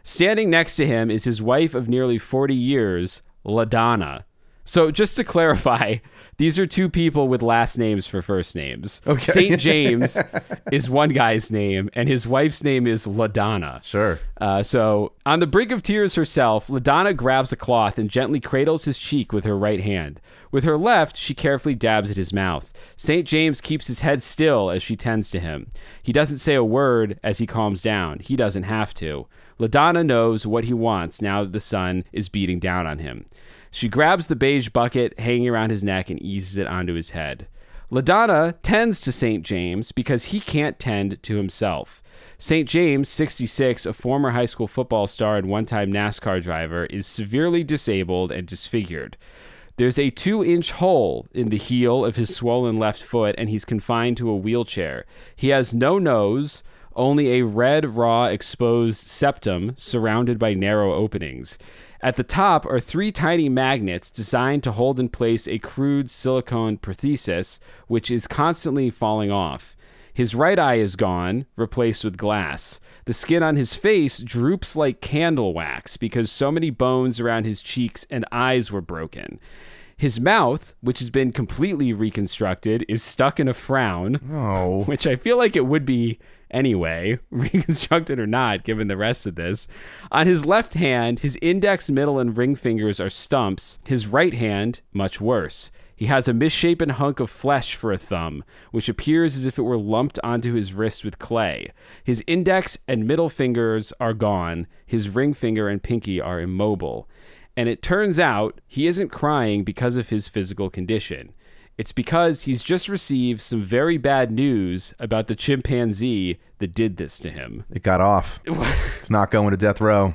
Standing next to him is his wife of nearly 40 years, LaDonna. So just to clarify, these are two people with last names for first names. Okay. St. James is one guy's name, and his wife's name is LaDonna. Sure. So on the brink of tears herself, LaDonna grabs a cloth and gently cradles his cheek with her right hand. With her left, she carefully dabs at his mouth. St. James keeps his head still as she tends to him. He doesn't say a word as he calms down. He doesn't have to. LaDonna knows what he wants now that the sun is beating down on him. She grabs the beige bucket hanging around his neck and eases it onto his head. LaDonna tends to St. James because he can't tend to himself. St. James, 66, a former high school football star and one-time NASCAR driver, is severely disabled and disfigured. There's a 2-inch hole in the heel of his swollen left foot, and he's confined to a wheelchair. He has no nose, only a red, raw, exposed septum surrounded by narrow openings. At the top are 3 tiny magnets designed to hold in place a crude silicone prosthesis, which is constantly falling off. His right eye is gone, replaced with glass. The skin on his face droops like candle wax because so many bones around his cheeks and eyes were broken. His mouth, which has been completely reconstructed, is stuck in a frown, which I feel like it would be anyway, reconstructed or not, given the rest of this. On his left hand, his index, middle, and ring fingers are stumps. His right hand, much worse. He has a misshapen hunk of flesh for a thumb, which appears as if it were lumped onto his wrist with clay. His index and middle fingers are gone. His ring finger and pinky are immobile. And it turns out he isn't crying because of his physical condition. It's because he's just received some very bad news about the chimpanzee that did this to him. It got off. It's not going to death row.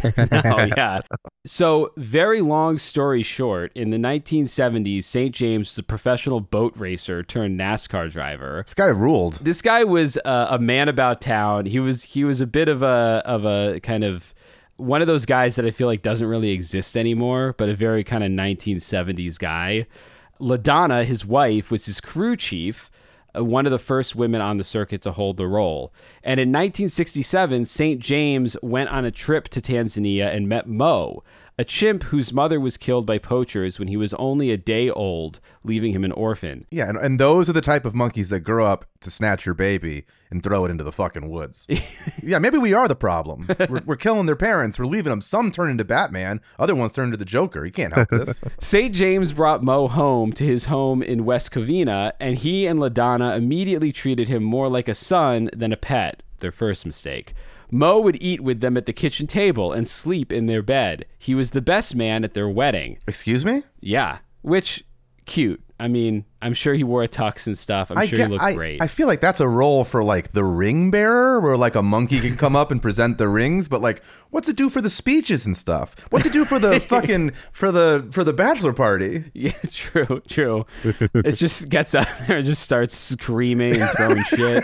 Oh, yeah. So, very long story short, in the 1970s, St. James was a professional boat racer turned NASCAR driver. This guy ruled. This guy was a man about town. He was a bit of a kind of one of those guys that I feel like doesn't really exist anymore, but a very kind of 1970s guy. LaDonna, his wife, was his crew chief, one of the first women on the circuit to hold the role. And in 1967, St. James went on a trip to Tanzania and met Mo, a chimp whose mother was killed by poachers when he was only a day old, leaving him an orphan. Yeah, and those are the type of monkeys that grow up to snatch your baby and throw it into the fucking woods. Yeah, maybe we are the problem. We're killing their parents. We're leaving them. Some turn into Batman. Other ones turn into the Joker. You can't help this. St. James brought Mo home to his home in West Covina, and he and LaDonna immediately treated him more like a son than a pet, their first mistake. Mo would eat with them at the kitchen table and sleep in their bed. He was the best man at their wedding. Excuse me? Yeah, which, cute. I mean, I'm sure he wore a tux and stuff. I'm sure he looked great. I feel like that's a role for like the ring bearer, where like a monkey can come up and present the rings. But like, what's it do for the speeches and stuff? What's it do for the fucking for the bachelor party? Yeah, true. It just gets out there and just starts screaming and throwing shit.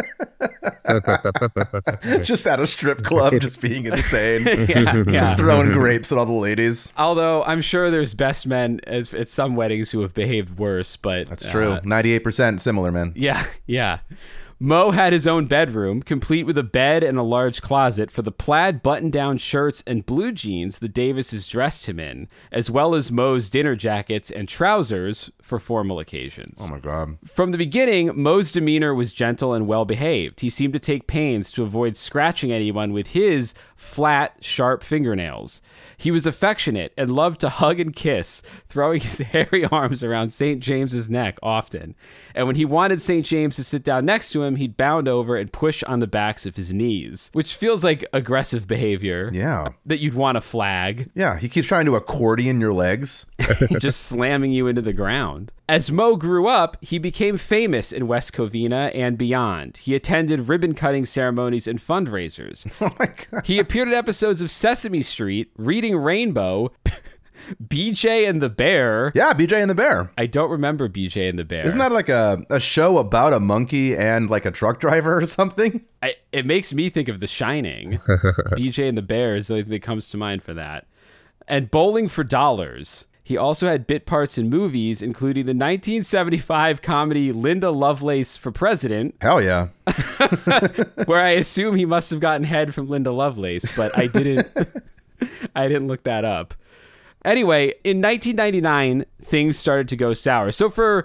Just at a strip club, just being insane. Yeah. Just throwing grapes at all the ladies. Although I'm sure there's best men at some weddings who have behaved worse, but that's true. 98% similar men. Yeah. Mo had his own bedroom, complete with a bed and a large closet for the plaid button-down shirts and blue jeans the Davises dressed him in, as well as Mo's dinner jackets and trousers for formal occasions. Oh my God. From the beginning, Mo's demeanor was gentle and well-behaved. He seemed to take pains to avoid scratching anyone with his flat, sharp fingernails. He was affectionate and loved to hug and kiss, throwing his hairy arms around St. James's neck often. And when he wanted St. James to sit down next to him, he'd bound over and push on the backs of his knees, which feels like aggressive behavior. Yeah. That you'd want to flag. Yeah, he keeps trying to accordion your legs. Just slamming you into the ground. As Mo grew up, he became famous in West Covina and beyond. He attended ribbon-cutting ceremonies and fundraisers. Oh my God. He appeared in episodes of Sesame Street, Reading Rainbow, BJ and the Bear. Yeah, BJ and the Bear. I don't remember BJ and the Bear. Isn't that like a show about a monkey and like a truck driver or something? It makes me think of The Shining. BJ and the Bear is the only thing that comes to mind for that. And Bowling for Dollars. He also had bit parts in movies, including the 1975 comedy Linda Lovelace for President. Hell yeah. Where I assume he must have gotten head from Linda Lovelace, but I didn't look that up. Anyway, in 1999, things started to go sour. So from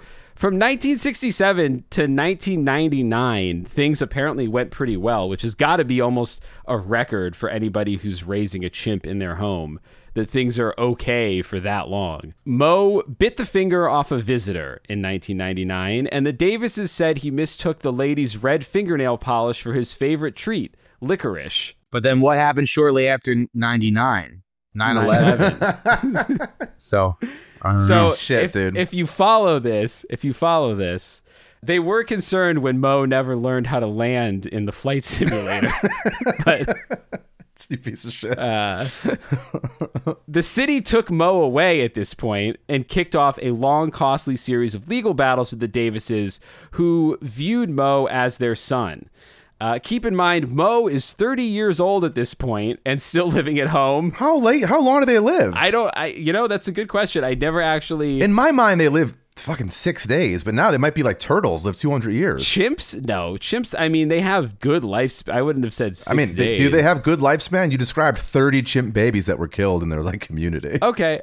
1967 to 1999, things apparently went pretty well, which has got to be almost a record for anybody who's raising a chimp in their home, that things are okay for that long. Mo bit the finger off a visitor in 1999, and the Davises said he mistook the lady's red fingernail polish for his favorite treat, licorice. But then what happened shortly after 99? 9/11. So shit, dude. If you follow this, they were concerned when Mo never learned how to land in the flight simulator. But it's the piece of shit. The city took Mo away at this point and kicked off a long, costly series of legal battles with the Davises, who viewed Mo as their son. Keep in mind, Mo is 30 years old at this point and still living at home. How long do they live? That's a good question. I never actually... In my mind, they live fucking 6 days, but now they might be like turtles, live 200 years. Chimps? No. Chimps, I mean, they have good lifespan. I wouldn't have said 6 days. Do they have good lifespan? You described 30 chimp babies that were killed in their like community. Okay.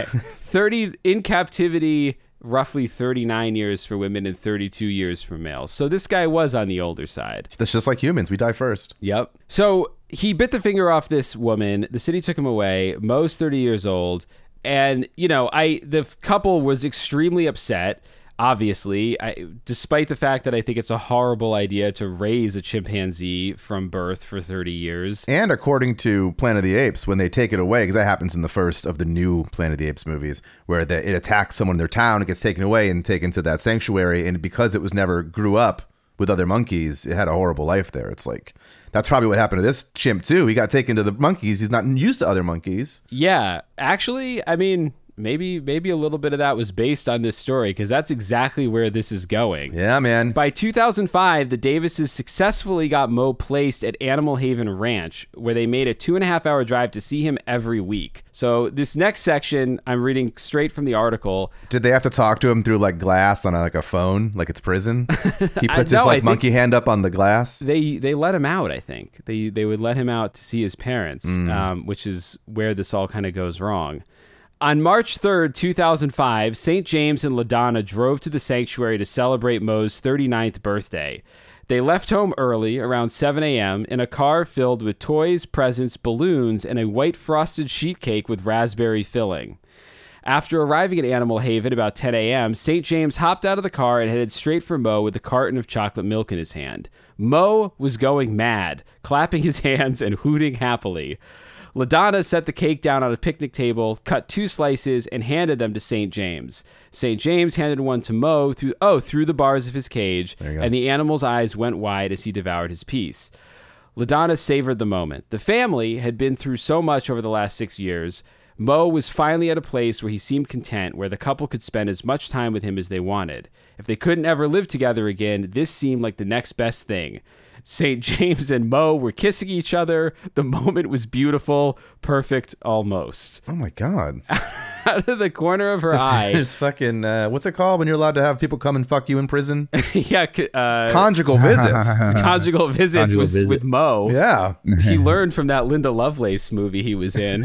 30 in captivity... Roughly 39 years for women and 32 years for males. So this guy was on the older side. That's just like humans. We die first. Yep. So he bit the finger off this woman. The city took him away. Mo's 30 years old. And, the couple was extremely upset. Obviously, despite the fact that I think it's a horrible idea to raise a chimpanzee from birth for 30 years. And according to Planet of the Apes, when they take it away, because that happens in the first of the new Planet of the Apes movies, where it attacks someone in their town, it gets taken away and taken to that sanctuary. And because it was never grew up with other monkeys, it had a horrible life there. It's like, that's probably what happened to this chimp too. He got taken to the monkeys. He's not used to other monkeys. Yeah, actually, I mean... Maybe a little bit of that was based on this story, because that's exactly where this is going. Yeah, man. By 2005, the Davises successfully got Mo placed at Animal Haven Ranch, where they made a 2.5-hour drive to see him every week. So this next section, I'm reading straight from the article. Did they have to talk to him through like glass on a phone, like it's prison? He puts his monkey hand up on the glass. They let him out, I think. They would let him out to see his parents, which is where this all kind of goes wrong. On March 3rd, 2005, St. James and LaDonna drove to the sanctuary to celebrate Mo's 39th birthday. They left home early, around 7 a.m., in a car filled with toys, presents, balloons, and a white frosted sheet cake with raspberry filling. After arriving at Animal Haven about 10 a.m., St. James hopped out of the car and headed straight for Mo with a carton of chocolate milk in his hand. Mo was going mad, clapping his hands and hooting happily. LaDonna set the cake down on a picnic table, cut 2 slices, and handed them to St. James. St. James handed one to Mo through the bars of his cage, and the animal's eyes went wide as he devoured his piece. LaDonna savored the moment. The family had been through so much over the last 6 years. Mo was finally at a place where he seemed content, where the couple could spend as much time with him as they wanted. If they couldn't ever live together again, this seemed like the next best thing. St. James and Mo were kissing each other. The moment was beautiful, perfect, almost. Oh my God. Out of the corner of her eye. There's fucking, what's it called when you're allowed to have people come and fuck you in prison? Yeah. Conjugal visits. Conjugal visits with Mo. Yeah. He learned from that Linda Lovelace movie he was in.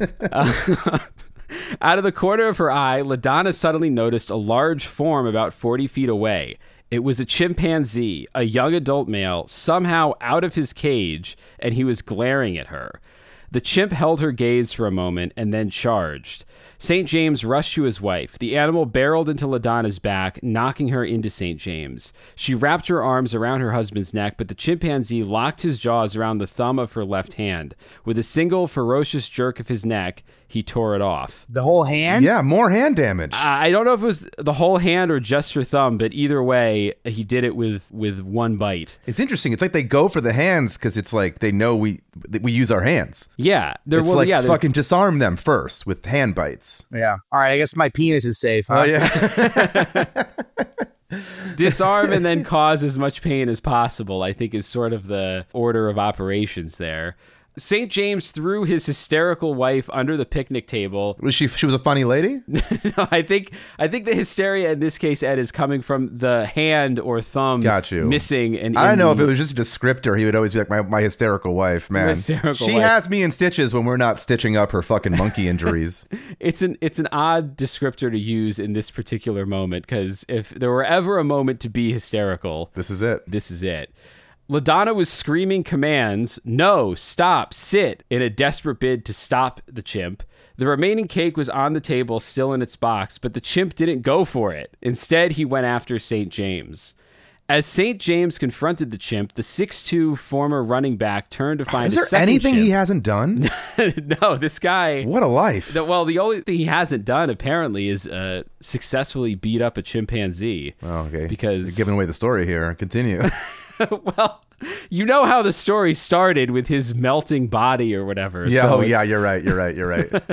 Out of the corner of her eye, LaDonna suddenly noticed a large form about 40 feet away. It was a chimpanzee, a young adult male, somehow out of his cage, and he was glaring at her. The chimp held her gaze for a moment and then charged. St. James rushed to his wife. The animal barreled into LaDonna's back, knocking her into St. James. She wrapped her arms around her husband's neck, but the chimpanzee locked his jaws around the thumb of her left hand. With a single ferocious jerk of his neck, he tore it off. The whole hand? Yeah, more hand damage. I don't know if it was the whole hand or just her thumb, but either way, he did it with one bite. It's interesting. It's like they go for the hands because it's like they know we use our hands. Yeah. It's fucking disarm them first with hand bites. Yeah. All right, I guess my penis is safe, huh? Oh, yeah. Disarm and then cause as much pain as possible, I think, is sort of the order of operations there. St. James threw his hysterical wife under the picnic table. Was she was a funny lady? No, I think the hysteria in this case, Ed, is coming from the hand or thumb missing. And I don't know if it was just a descriptor. He would always be like, my hysterical wife, man. She has me in stitches when we're not stitching up her fucking monkey injuries. It's an odd descriptor to use in this particular moment, because if there were ever a moment to be hysterical, this is it. This is it. LaDonna was screaming commands, no, stop, sit, in a desperate bid to stop the chimp. The remaining cake was on the table, still in its box, but the chimp didn't go for it. Instead, he went after St. James. As St. James confronted the chimp, the 6'2" former running back turned to find a second chimp. Is there anything he hasn't done? No, this guy... What a life. The only thing he hasn't done, apparently, is successfully beat up a chimpanzee. Oh, okay. Because... You're giving away the story here. Continue. Well, you know how the story started with his melting body or whatever. Yeah, so you're right.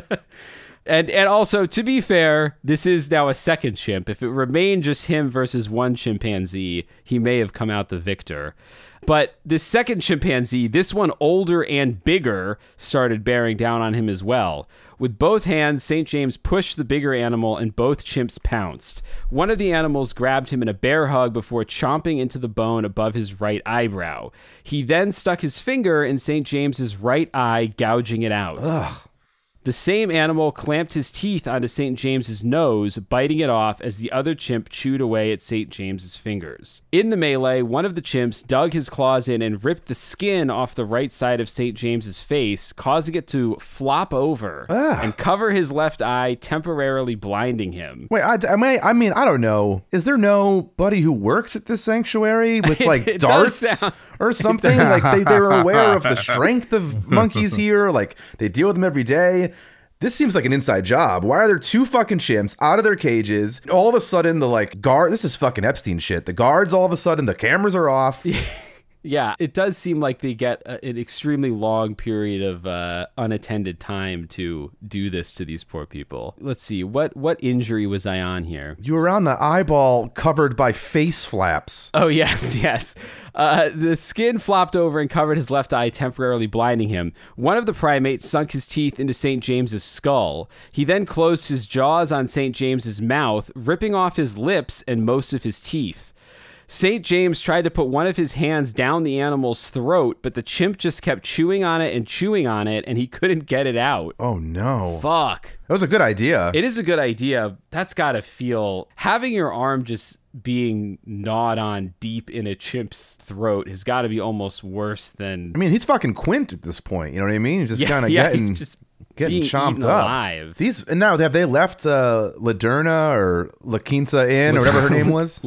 And also, to be fair, this is now a second chimp. If it remained just him versus one chimpanzee, he may have come out the victor. But this second chimpanzee, this one older and bigger, started bearing down on him as well. With both hands, St. James pushed the bigger animal and both chimps pounced. One of the animals grabbed him in a bear hug before chomping into the bone above his right eyebrow. He then stuck his finger in St. James's right eye, gouging it out. Ugh. The same animal clamped his teeth onto St. James's nose, biting it off as the other chimp chewed away at St. James's fingers. In the melee, one of the chimps dug his claws in and ripped the skin off the right side of St. James's face, causing it to flop over and cover his left eye, temporarily blinding him. Wait, I mean, I don't know. Is there nobody who works at this sanctuary with like darts or something? Like they were aware of the strength of monkeys here. Like they deal with them every day. This seems like an inside job. Why are there two fucking chimps out of their cages? All of a sudden, the guard, this is fucking Epstein shit. The guards, all of a sudden, the cameras are off. Yeah, it does seem like they get an extremely long period of unattended time to do this to these poor people. Let's see, what injury was I on here? You were on the eyeball covered by face flaps. Oh, yes. The skin flopped over and covered his left eye, temporarily blinding him. One of the primates sunk his teeth into St. James's skull. He then closed his jaws on St. James's mouth, ripping off his lips and most of his teeth. St. James tried to put one of his hands down the animal's throat, but the chimp just kept chewing on it, and he couldn't get it out. Oh, no. Fuck. That was a good idea. It is a good idea. That's got to feel... Having your arm just being gnawed on deep in a chimp's throat has got to be almost worse than... I mean, he's fucking Quint at this point. You know what I mean? He's just kind of getting chomped up. Alive. Now, have they left LaDonna or La Quinta Inn or whatever her name was?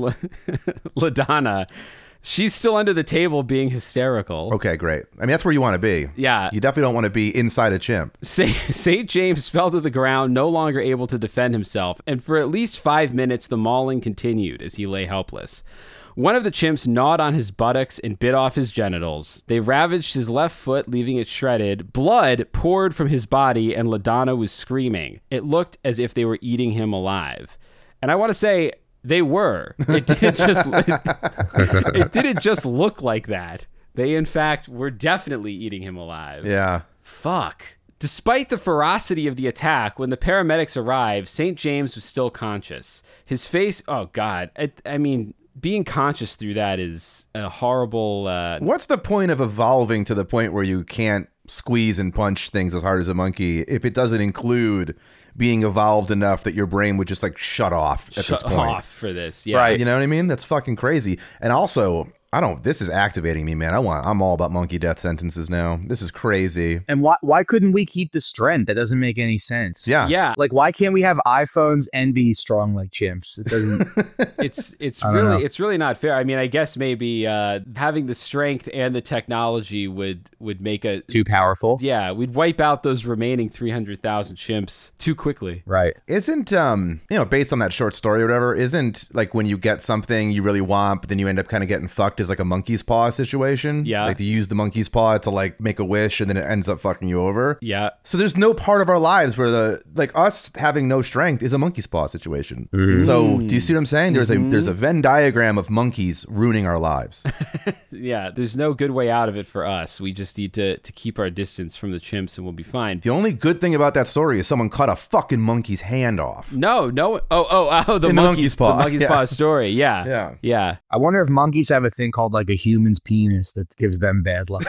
LaDonna. She's still under the table being hysterical. Okay, great. I mean, that's where you want to be. Yeah. You definitely don't want to be inside a chimp. St. James fell to the ground, no longer able to defend himself, and for at least 5 minutes, the mauling continued as he lay helpless. One of the chimps gnawed on his buttocks and bit off his genitals. They ravaged his left foot, leaving it shredded. Blood poured from his body, and LaDonna was screaming. It looked as if they were eating him alive. And I want to say... They were. It didn't just look like that. They, in fact, were definitely eating him alive. Yeah. Fuck. Despite the ferocity of the attack, when the paramedics arrived, St. James was still conscious. His face, oh, God. I mean, being conscious through that is a horrible... What's the point of evolving to the point where you can't squeeze and punch things as hard as a monkey if it doesn't include... being evolved enough that your brain would just shut off at this point. Shut off for this, yeah. Right. You know what I mean? That's fucking crazy. And also, this is activating me, man. I'm all about monkey death sentences now. This is crazy. And why couldn't we keep the strength? That doesn't make any sense. Yeah. Yeah. Like, why can't we have iPhones and be strong like chimps? It doesn't. it's really not fair. I mean, I guess maybe having the strength and the technology would make a too powerful. Yeah, we'd wipe out those remaining 300,000 chimps too quickly. Right. Isn't based on that short story or whatever, isn't like when you get something you really want, but then you end up kind of getting fucked is like a monkey's paw situation. Yeah. Like to use the monkey's paw to like make a wish and then it ends up fucking you over. Yeah. So there's no part of our lives where us having no strength is a monkey's paw situation. So do you see what I'm saying? There's a Venn diagram of monkeys ruining our lives. Yeah, there's no good way out of it for us. We just need to keep our distance from the chimps and we'll be fine. The only good thing about that story is someone cut a fucking monkey's hand off. No. The monkey's paw. The monkey's paw story. Yeah. I wonder if monkeys have a thing called like a human's penis that gives them bad luck.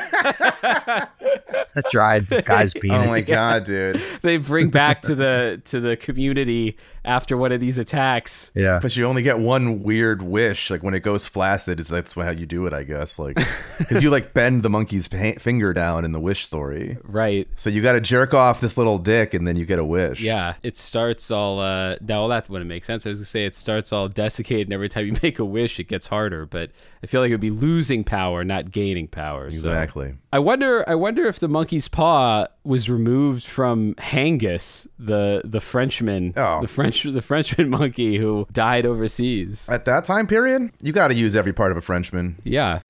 A dried guy's penis. Oh my god, dude! They bring back to the community after one of these attacks. Yeah, but you only get one weird wish. Like when it goes flaccid, that's how you do it, I guess. Like because you like bend the monkey's finger down in the wish story, right? So you got to jerk off this little dick, and then you get a wish. Yeah, it starts all. Now that wouldn't make sense. I was gonna say it starts all desiccated, and every time you make a wish, it gets harder. But I feel like it would be losing power, not gaining power. Exactly. So I wonder if the monkey's paw was removed from Hangus, the Frenchman, the Frenchman monkey who died overseas. At that time period, you got to use every part of a Frenchman. Yeah.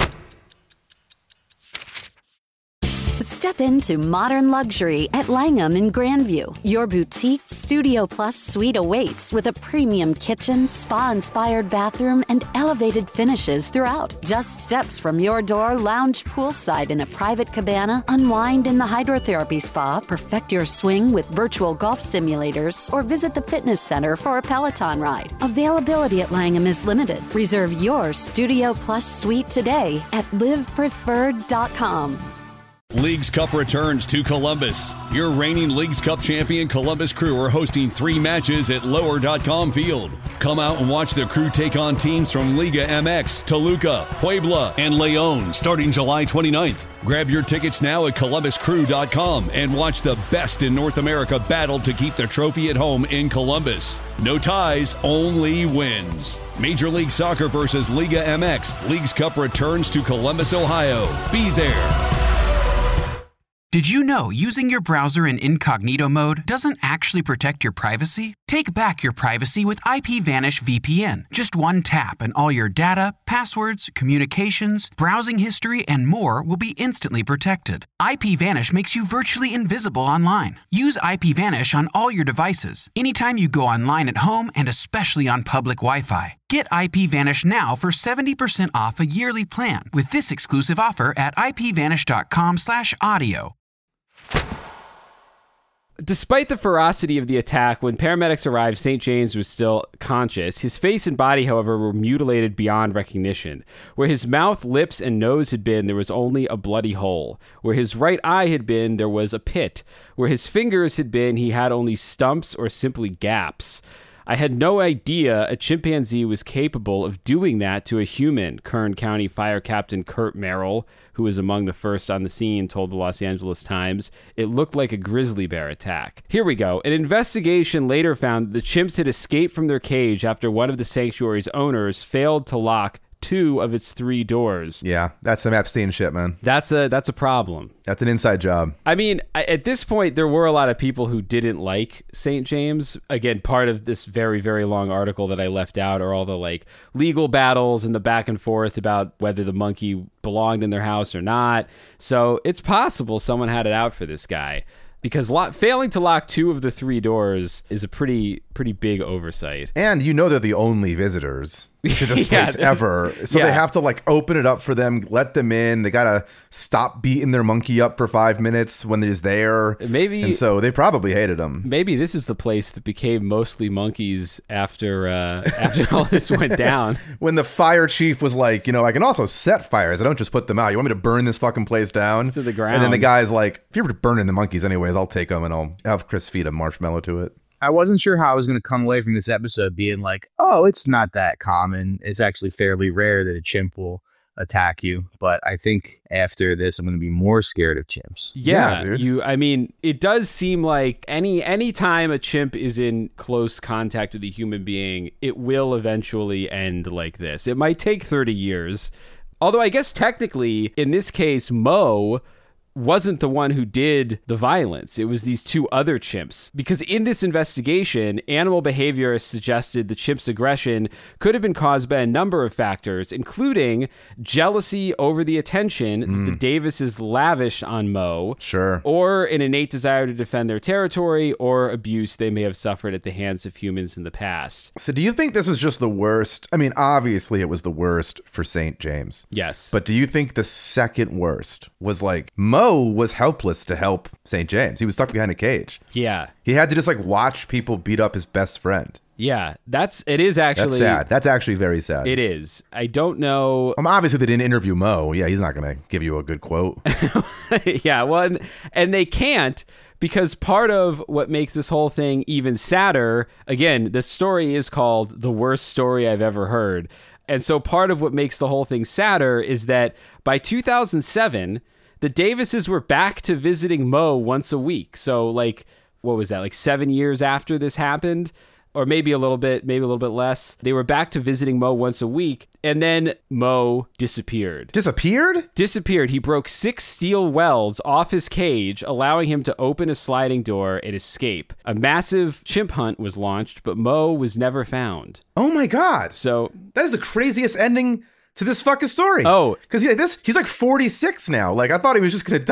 Step into modern luxury at Langham in Grandview. Your boutique Studio Plus suite awaits with a premium kitchen, spa-inspired bathroom, and elevated finishes throughout. Just steps from your door, lounge poolside in a private cabana, unwind in the hydrotherapy spa, perfect your swing with virtual golf simulators, or visit the fitness center for a Peloton ride. Availability at Langham is limited. Reserve your Studio Plus suite today at livepreferred.com. Leagues Cup returns to Columbus. Your reigning Leagues Cup champion Columbus Crew are hosting 3 matches at lower.com field. Come out and watch the Crew take on teams from Liga MX, Toluca, Puebla, and Leon starting July 29th. Grab your tickets now at columbuscrew.com and watch the best in North America battle to keep the trophy at home in Columbus. No ties, only wins. Major League Soccer versus Liga MX. Leagues Cup returns to Columbus, Ohio. Be there. Did you know using your browser in incognito mode doesn't actually protect your privacy? Take back your privacy with IPVanish VPN. Just one tap and all your data, passwords, communications, browsing history, and more will be instantly protected. IPVanish makes you virtually invisible online. Use IPVanish on all your devices, anytime you go online at home and especially on public Wi-Fi. Get IPVanish now for 70% off a yearly plan with this exclusive offer at ipvanish.com/audio. Despite the ferocity of the attack, when paramedics arrived, St. James was still conscious. His face and body, however, were mutilated beyond recognition. Where his mouth, lips, and nose had been, there was only a bloody hole. Where his right eye had been, there was a pit. Where his fingers had been, he had only stumps or simply gaps. I had no idea a chimpanzee was capable of doing that to a human, Kern County Fire Captain Kurt Merrill, who was among the first on the scene, told the Los Angeles Times. It looked like a grizzly bear attack. Here we go. An investigation later found that the chimps had escaped from their cage after one of the sanctuary's owners failed to lock 2 of its 3 doors. Yeah, that's some Epstein shit, man. That's a problem. That's an inside job. I mean, at this point, there were a lot of people who didn't like St. James. Again, part of this very, very long article that I left out are all the like legal battles and the back and forth about whether the monkey belonged in their house or not. So it's possible someone had it out for this guy. Because failing to lock 2 of the 3 doors is a pretty big oversight. And you know they're the only visitors to this place ever. So they have to like open it up for them, let them in. They got to stop beating their monkey up for 5 minutes when he's there. And so they probably hated him. Maybe this is the place that became mostly monkeys after all this went down. When the fire chief was like, I can also set fires. I don't just put them out. You want me to burn this fucking place down? To the ground. And then the guy's like, if you're burning the monkeys anyways, I'll take them and I'll have Chris feed a marshmallow to it. I wasn't sure how I was going to come away from this episode being like, oh, it's not that common. It's actually fairly rare that a chimp will attack you. But I think after this, I'm going to be more scared of chimps. Yeah, dude. I mean, it does seem like any time a chimp is in close contact with a human being, it will eventually end like this. It might take 30 years. Although I guess technically, in this case, Mo wasn't the one who did the violence. It was these two other chimps. Because in this investigation, animal behaviorists suggested the chimp's aggression could have been caused by a number of factors, including jealousy over the attention the Davises lavished on Mo. Sure. Or an innate desire to defend their territory, or abuse they may have suffered at the hands of humans in the past. So do you think this was just the worst? I mean, obviously it was the worst for St. James. Yes. But do you think the second worst was like Mo was helpless to help St. James? He was stuck behind a cage. Yeah. He had to just like watch people beat up his best friend. Yeah, it is actually... That's sad. That's actually very sad. It is. I don't know... Obviously, they didn't interview Mo. Yeah, he's not going to give you a good quote. Yeah, well, and they can't, because part of what makes this whole thing even sadder, again, the story is called The Worst Story I've Ever Heard. And so part of what makes the whole thing sadder is that by 2007, the Davises were back to visiting Mo once a week. So, like, what was that, like 7 years after this happened? Or maybe a little bit less. They were back to visiting Mo once a week, and then Mo disappeared. Disappeared. He broke 6 steel welds off his cage, allowing him to open a sliding door and escape. A massive chimp hunt was launched, but Mo was never found. Oh my God. So that is the craziest ending to this fucking story. Oh. Because he's like 46 now. Like, I thought he was just going to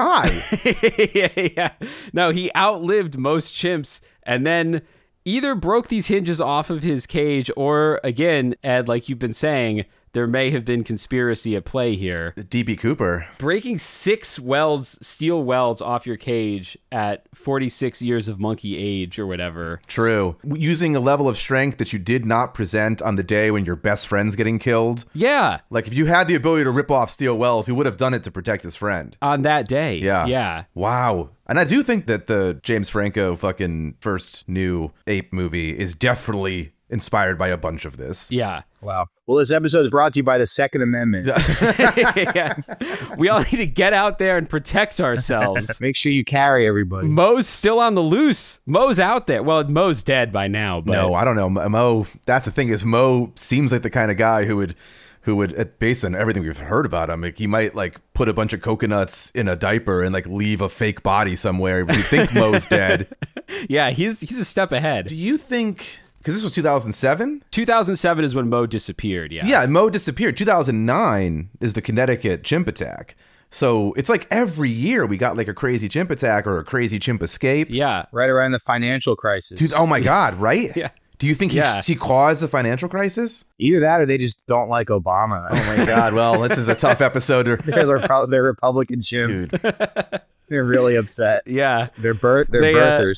die. Yeah. No, he outlived most chimps, and then either broke these hinges off of his cage, or, again, Ed, like you've been saying, there may have been conspiracy at play here. D.B. Cooper. Breaking 6 steel welds off your cage at 46 years of monkey age or whatever. True. Using a level of strength that you did not present on the day when your best friend's getting killed. Yeah. Like, if you had the ability to rip off steel welds, he would have done it to protect his friend. On that day. Yeah. Yeah. Wow. And I do think that the James Franco fucking first new ape movie is definitely inspired by a bunch of this. Yeah. Wow. Well, this episode is brought to you by the Second Amendment. Yeah. We all need to get out there and protect ourselves. Make sure you carry everybody. Mo's still on the loose. Mo's out there. Well, Mo's dead by now. But... No, I don't know. Mo, that's the thing, is Mo seems like the kind of guy who would, based on everything we've heard about him, like, he might like put a bunch of coconuts in a diaper and like leave a fake body somewhere. We think Mo's dead. Yeah, he's a step ahead. Do you think... Because this was 2007? 2007 is when Mo disappeared, yeah. Yeah, Mo disappeared. 2009 is the Connecticut chimp attack. So it's like every year we got like a crazy chimp attack or a crazy chimp escape. Yeah. Right around the financial crisis. Dude, oh my God, right? Yeah. Do you think he caused the financial crisis? Either that or they just don't like Obama. Oh my God. Well, this is a tough episode. They're Republican chimps. Dude. They're really upset. Yeah. They're birthers.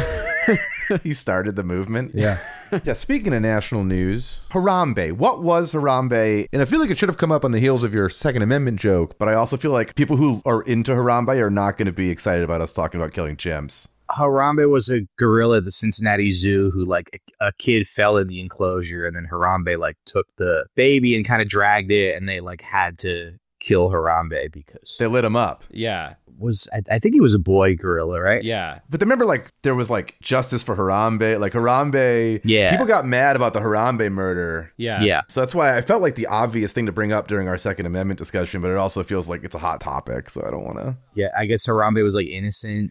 He started the movement. Yeah. Yeah, speaking of national news, Harambe. What was Harambe? And I feel like it should have come up on the heels of your Second Amendment joke, but I also feel like people who are into Harambe are not going to be excited about us talking about killing chimps. Harambe was a gorilla at the Cincinnati Zoo who, like, a kid fell in the enclosure, and then Harambe, like, took the baby and kind of dragged it, and they, like, had to kill Harambe because they lit him up. Yeah. I think he was a boy gorilla, right? Yeah. But remember, like, there was like justice for Harambe. Like, Harambe, people got mad about the Harambe murder. Yeah. So that's why I felt like the obvious thing to bring up during our Second Amendment discussion, but it also feels like it's a hot topic, so I don't want to. Yeah, I guess Harambe was like innocent.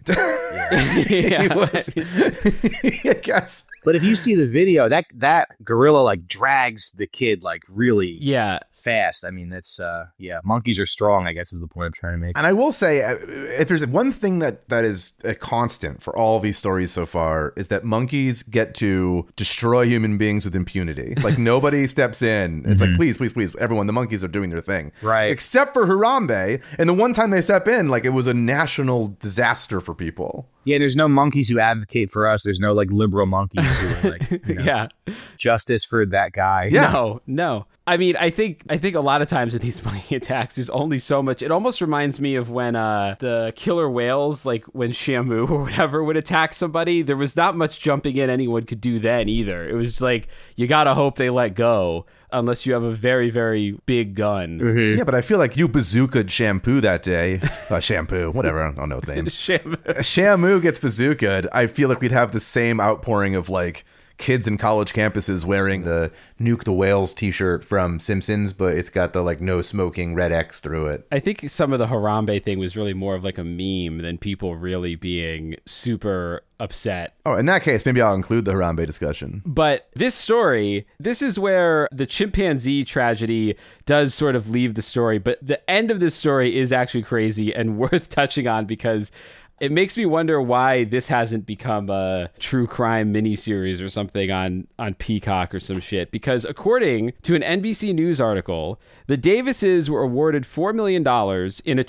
He was. I guess. But if you see the video, that gorilla like drags the kid like really fast. I mean, that's monkeys are strong, I guess is the point I'm trying to make. And I will say, if there's one thing that is a constant for all of these stories so far, is that monkeys get to destroy human beings with impunity. Like, nobody steps in. It's like, please, everyone, the monkeys are doing their thing. Right. Except for Harambe. And the one time they step in, like, it was a national disaster for people. Yeah, there's no monkeys who advocate for us. There's no like liberal monkeys who are like, justice for that guy. Yeah. No. I mean, I think a lot of times in these monkey attacks, there's only so much. It almost reminds me of when the killer whales, like when Shamu or whatever would attack somebody, there was not much jumping in anyone could do then either. It was like, you gotta hope they let go. Unless you have a very, very big gun. Mm-hmm. Yeah, but I feel like you bazookaed Shampoo that day. Shampoo, whatever. I don't know his name. Shamu gets bazookaed. I feel like we'd have the same outpouring of like kids in college campuses wearing the Nuke the Whales t-shirt from Simpsons, but it's got the like no smoking red X through it. I think some of the Harambe thing was really more of like a meme than people really being super upset. Oh, in that case, maybe I'll include the Harambe discussion. But this story, this is where the chimpanzee tragedy does sort of leave the story, but the end of this story is actually crazy and worth touching on because it makes me wonder why this hasn't become a true crime miniseries or something on Peacock or some shit. Because according to an NBC News article, the Davises were awarded $4 million in a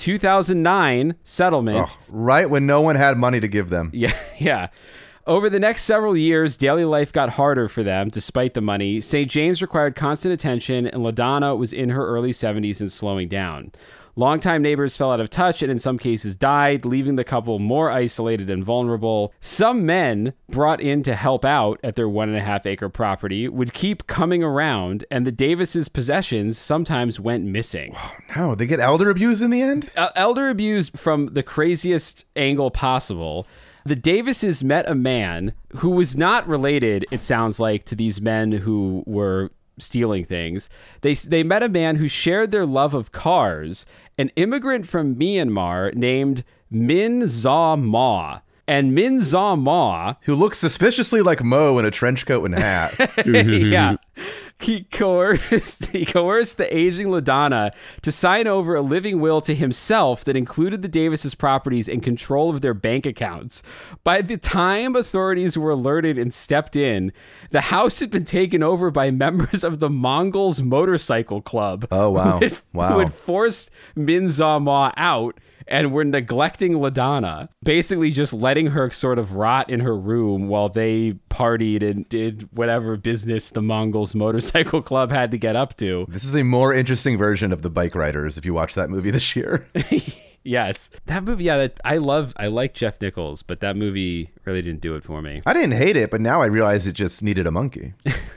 2009 settlement. Oh, right when no one had money to give them. Yeah. Over the next several years, daily life got harder for them, despite the money. St. James required constant attention, and LaDonna was in her early 70s and slowing down. Longtime neighbors fell out of touch and in some cases died, leaving the couple more isolated and vulnerable. Some men brought in to help out at their 1.5-acre property would keep coming around, and the Davises' possessions sometimes went missing. Oh, no, they get elder abuse in the end? Elder abuse from the craziest angle possible. The Davises met a man who was not related, it sounds like, to these men who were stealing things. They met a man who shared their love of cars, an immigrant from Myanmar named Min Zaw Ma. And Min Zaw Ma, who looks suspiciously like Mo in a trench coat and hat. Yeah. He coerced the aging LaDonna to sign over a living will to himself that included the Davises' properties and control of their bank accounts. By the time authorities were alerted and stepped in, the house had been taken over by members of the Mongols Motorcycle Club. Oh, wow. Who had forced Min Zaw Ma out and were neglecting LaDonna, basically just letting her sort of rot in her room while they partied and did whatever business the Mongols Motorcycle Club had to get up to. This is a more interesting version of The Bike Riders if you watch that movie this year. Yes. That movie, yeah, I like Jeff Nichols, but that movie really didn't do it for me. I didn't hate it, but now I realize it just needed a monkey.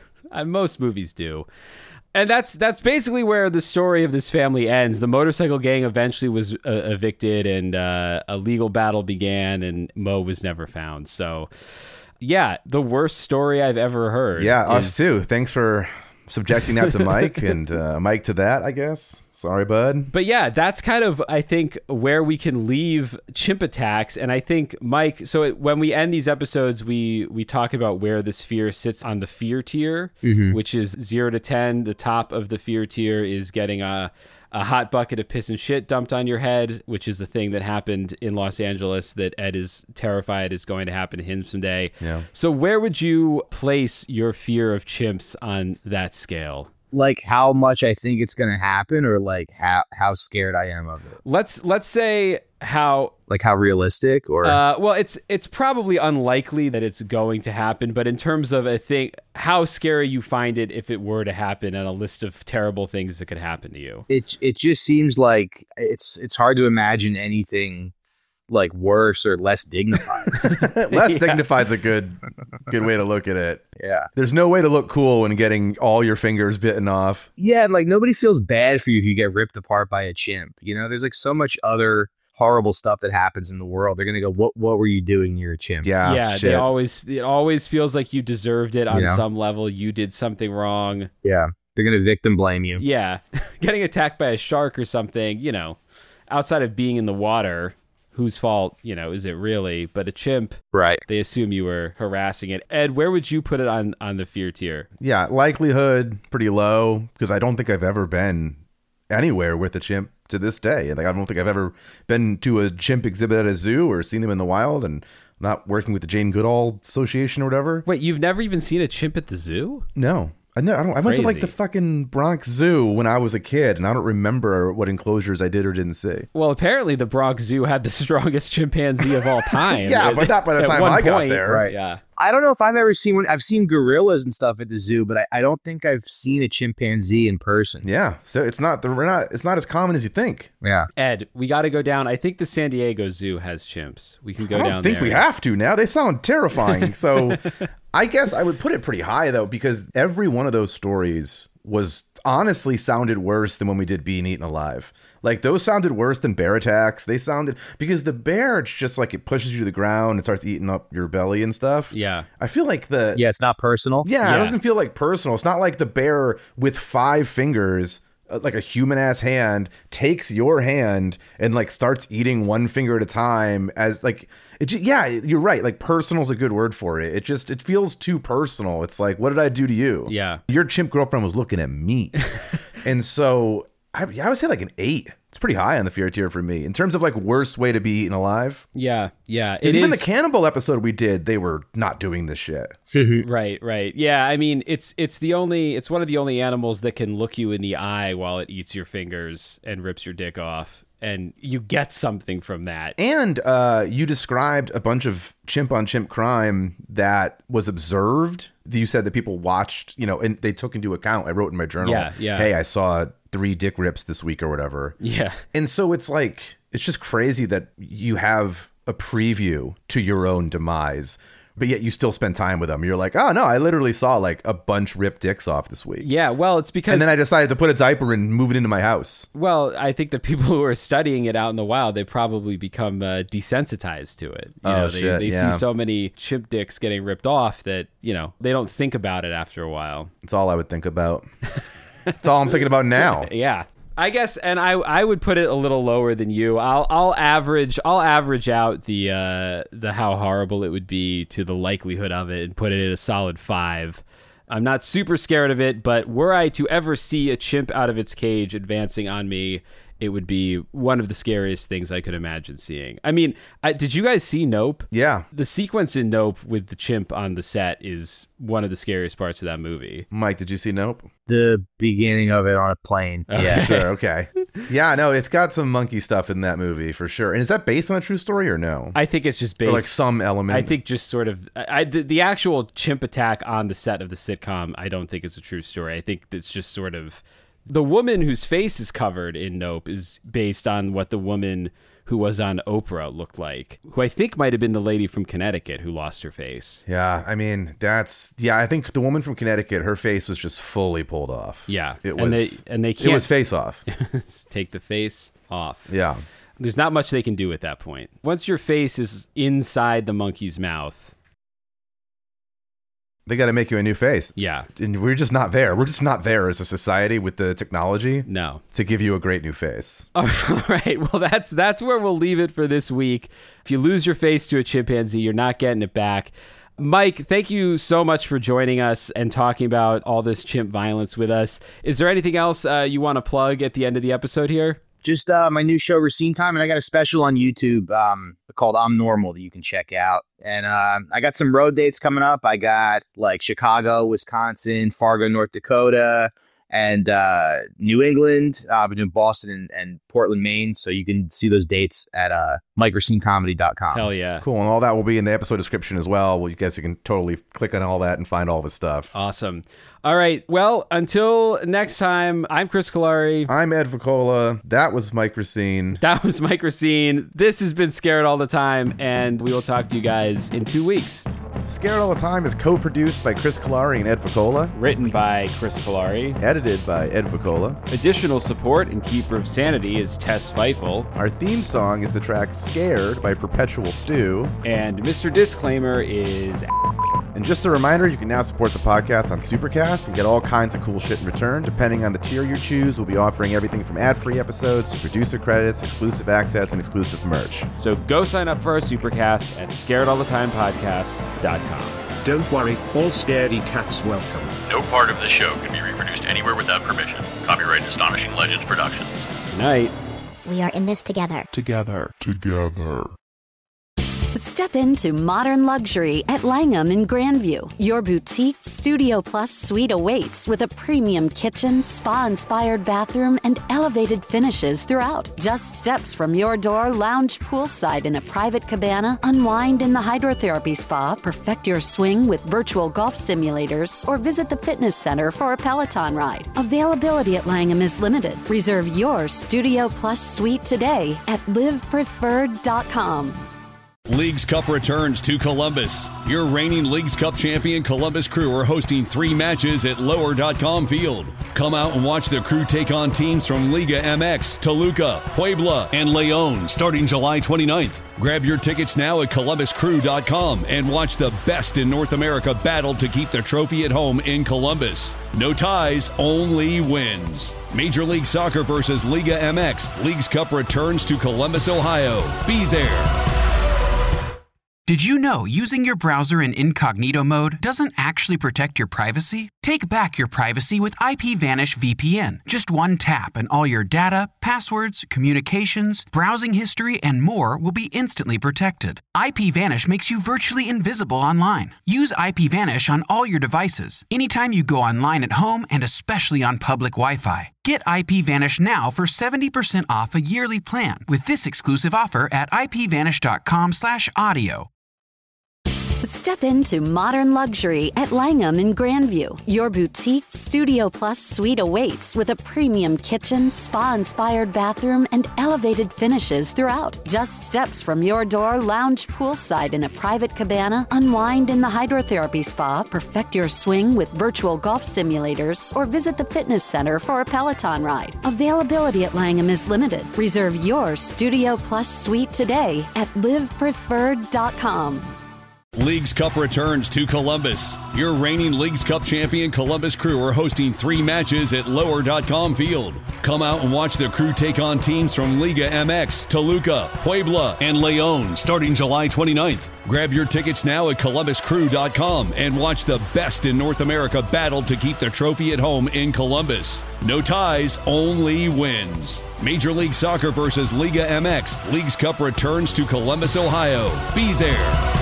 Most movies do. And that's basically where the story of this family ends. The motorcycle gang eventually was evicted, and a legal battle began, and Mo was never found. So, yeah, the worst story I've ever heard. Yeah, us too. Thanks for subjecting that to Mike, and Mike to that, I guess. Sorry, bud. But yeah, that's kind of, I think, where we can leave chimp attacks. And I think, Mike, so when we end these episodes, we talk about where the sphere sits on the fear tier, which is 0 to 10. The top of the fear tier is getting a hot bucket of piss and shit dumped on your head, which is the thing that happened in Los Angeles that Ed is terrified is going to happen to him someday. Yeah. So where would you place your fear of chimps on that scale? Like how much I think it's going to happen, or like how scared I am of it? Let's say how realistic, or well, it's probably unlikely that it's going to happen, but in terms of how scary you find it if it were to happen, and a list of terrible things that could happen to you. It just seems like it's hard to imagine anything like worse or less dignified. Less dignified is a good way to look at it. Yeah. There's no way to look cool when getting all your fingers bitten off. Yeah, and like nobody feels bad for you if you get ripped apart by a chimp. You know, there's like so much other horrible stuff that happens in the world. They're gonna go, what were you doing? You're a chimp. Yeah. Shit. It always feels like you deserved it on some level. You did something wrong. Yeah. They're gonna victim blame you. Yeah. Getting attacked by a shark or something, outside of being in the water, whose fault, is it really? But a chimp, right? They assume you were harassing it. Ed, where would you put it on the fear tier? Yeah, likelihood pretty low, because I don't think I've ever been anywhere with a chimp to this day. Like, I don't think I've ever been to a chimp exhibit at a zoo or seen them in the wild, and not working with the Jane Goodall Association or whatever. Wait, you've never even seen a chimp at the zoo? No. I went to like the fucking Bronx Zoo when I was a kid, and I don't remember what enclosures I did or didn't see. Well, apparently the Bronx Zoo had the strongest chimpanzee of all time. Yeah, but not by the time I got there. Right. Yeah. I don't know if I've ever seen one. I've seen gorillas and stuff at the zoo, but I don't think I've seen a chimpanzee in person. Yeah, so it's not as common as you think. Yeah. Ed, we got to go down. I think the San Diego Zoo has chimps. We can go down there. I don't think we have to now. They sound terrifying. So I guess I would put it pretty high, though, because every one of those stories was honestly sounded worse than when we did Being Eaten Alive. Like, those sounded worse than bear attacks. They sounded, because the bear, it's just like it pushes you to the ground and starts eating up your belly and stuff. Yeah. I feel like it's not personal. Yeah, it doesn't feel like personal. It's not like the bear with 5 fingers, like a human ass hand, takes your hand and like starts eating one finger at a time as like, you're right. Like, personal is a good word for it. It feels too personal. It's like, what did I do to you? Yeah. Your chimp girlfriend was looking at me. And so I would say like an 8. It's pretty high on the fear tier for me in terms of like worst way to be eaten alive. Yeah. Even the cannibal episode we did, they were not doing this shit. Right. Yeah, I mean, it's one of the only animals that can look you in the eye while it eats your fingers and rips your dick off. And you get something from that. And you described a bunch of chimp-on-chimp crime that was observed. You said that people watched, and they took into account. I wrote in my journal, hey, I saw 3 dick rips this week or whatever. Yeah. And so it's like, it's just crazy that you have a preview to your own demise, but yet you still spend time with them. You're like, oh no, I literally saw like a bunch rip dicks off this week. Yeah, well, it's because... And then I decided to put a diaper and move it into my house. Well, I think the people who are studying it out in the wild, they probably become desensitized to it. They see so many chimp dicks getting ripped off that, they don't think about it after a while. It's all I would think about. It's all I'm thinking about now. Yeah. I guess, and I would put it a little lower than you. I'll average out the how horrible it would be to the likelihood of it and put it at a solid 5. I'm not super scared of it, but were I to ever see a chimp out of its cage advancing on me, it would be one of the scariest things I could imagine seeing. I mean, did you guys see Nope? Yeah. The sequence in Nope with the chimp on the set is one of the scariest parts of that movie. Mike, did you see Nope? The beginning of it on a plane. Okay. Yeah, sure. Okay. Yeah, no, it's got some monkey stuff in that movie for sure. And is that based on a true story or no? I think it's just based... Or like some element? I think just sort of... the actual chimp attack on the set of the sitcom, I don't think is a true story. I think it's just sort of... The woman whose face is covered in Nope is based on what the woman who was on Oprah looked like, who I think might have been the lady from Connecticut who lost her face. Yeah, I mean, I think the woman from Connecticut, her face was just fully pulled off. Yeah. It was, and they can't... It was face off. Take the face off. Yeah. There's not much they can do at that point. Once your face is inside the monkey's mouth... They got to make you a new face. Yeah. And we're just not there. We're just not there as a society with the technology. No. To give you a great new face. All right. Well, that's where we'll leave it for this week. If you lose your face to a chimpanzee, you're not getting it back. Mike, thank you so much for joining us and talking about all this chimp violence with us. Is there anything else you want to plug at the end of the episode here? Just my new show, Racine Time, and I got a special on YouTube called I'm Normal that you can check out. And I got some road dates coming up. I got like Chicago, Wisconsin, Fargo, North Dakota, and New England. I've been doing Boston and Portland, Maine. So you can see those dates at MikeRacineComedy.com. Hell yeah. Cool. And all that will be in the episode description as well. Well, you guys can totally click on all that and find all the stuff. Awesome. All right. Well, until next time, I'm Chris Kalari. I'm Ed Vicola. That was Mike Racine. That was Mike Racine. This has been Scared All the Time, and we will talk to you guys in 2 weeks. Scared All the Time is co-produced by Chris Kalari and Ed Vicola. Written by Chris Kalari. Edited by Ed Vicola. Additional support and Keeper of Sanity is Tess Feifel. Our theme song is the track Scared by Perpetual Stew. And Mr. Disclaimer is... And just a reminder, you can now support the podcast on Supercast and get all kinds of cool shit in return. Depending on the tier you choose, we'll be offering everything from ad-free episodes to producer credits, exclusive access, and exclusive merch. So go sign up for our Supercast at scaredallthetimepodcast.com. Don't worry, all scaredy cats welcome. No part of this show can be reproduced anywhere without permission. Copyright Astonishing Legends Productions. Good night. We are in this together. Together. Step into modern luxury at Langham in Grandview. Your boutique Studio Plus suite awaits with a premium kitchen, spa-inspired bathroom, and elevated finishes throughout. Just steps from your door, lounge poolside in a private cabana, unwind in the hydrotherapy spa, perfect your swing with virtual golf simulators, or visit the fitness center for a Peloton ride. Availability at Langham is limited. Reserve your Studio Plus suite today at livepreferred.com. Leagues Cup returns to Columbus. Your reigning Leagues Cup champion Columbus Crew are hosting 3 matches at Lower.com Field. Come out and watch the Crew take on teams from Liga MX, Toluca, Puebla, and León starting July 29th. Grab your tickets now at ColumbusCrew.com and watch the best in North America battle to keep the trophy at home in Columbus. No ties, only wins. Major League Soccer versus Liga MX. Leagues Cup returns to Columbus, Ohio. Be there. Did you know using your browser in incognito mode doesn't actually protect your privacy? Take back your privacy with IPVanish VPN. Just one tap and all your data, passwords, communications, browsing history, and more will be instantly protected. IPVanish makes you virtually invisible online. Use IPVanish on all your devices, anytime you go online at home and especially on public Wi-Fi. Get IPVanish now for 70% off a yearly plan with this exclusive offer at ipvanish.com/audio. Step into modern luxury at Langham in Grandview. Your boutique Studio Plus suite awaits with a premium kitchen, spa-inspired bathroom, and elevated finishes throughout. Just steps from your door, lounge poolside in a private cabana, unwind in the hydrotherapy spa, perfect your swing with virtual golf simulators, or visit the fitness center for a Peloton ride. Availability at Langham is limited. Reserve your Studio Plus suite today at livepreferred.com. Leagues Cup returns to Columbus. Your reigning Leagues Cup champion Columbus Crew are hosting 3 matches at Lower.com Field. Come out and watch the Crew take on teams from Liga MX, Toluca, Puebla, and León starting July 29th. Grab your tickets now at ColumbusCrew.com and watch the best in North America battle to keep the trophy at home in Columbus. No ties, only wins. Major League Soccer versus Liga MX. Leagues Cup returns to Columbus, Ohio. Be there.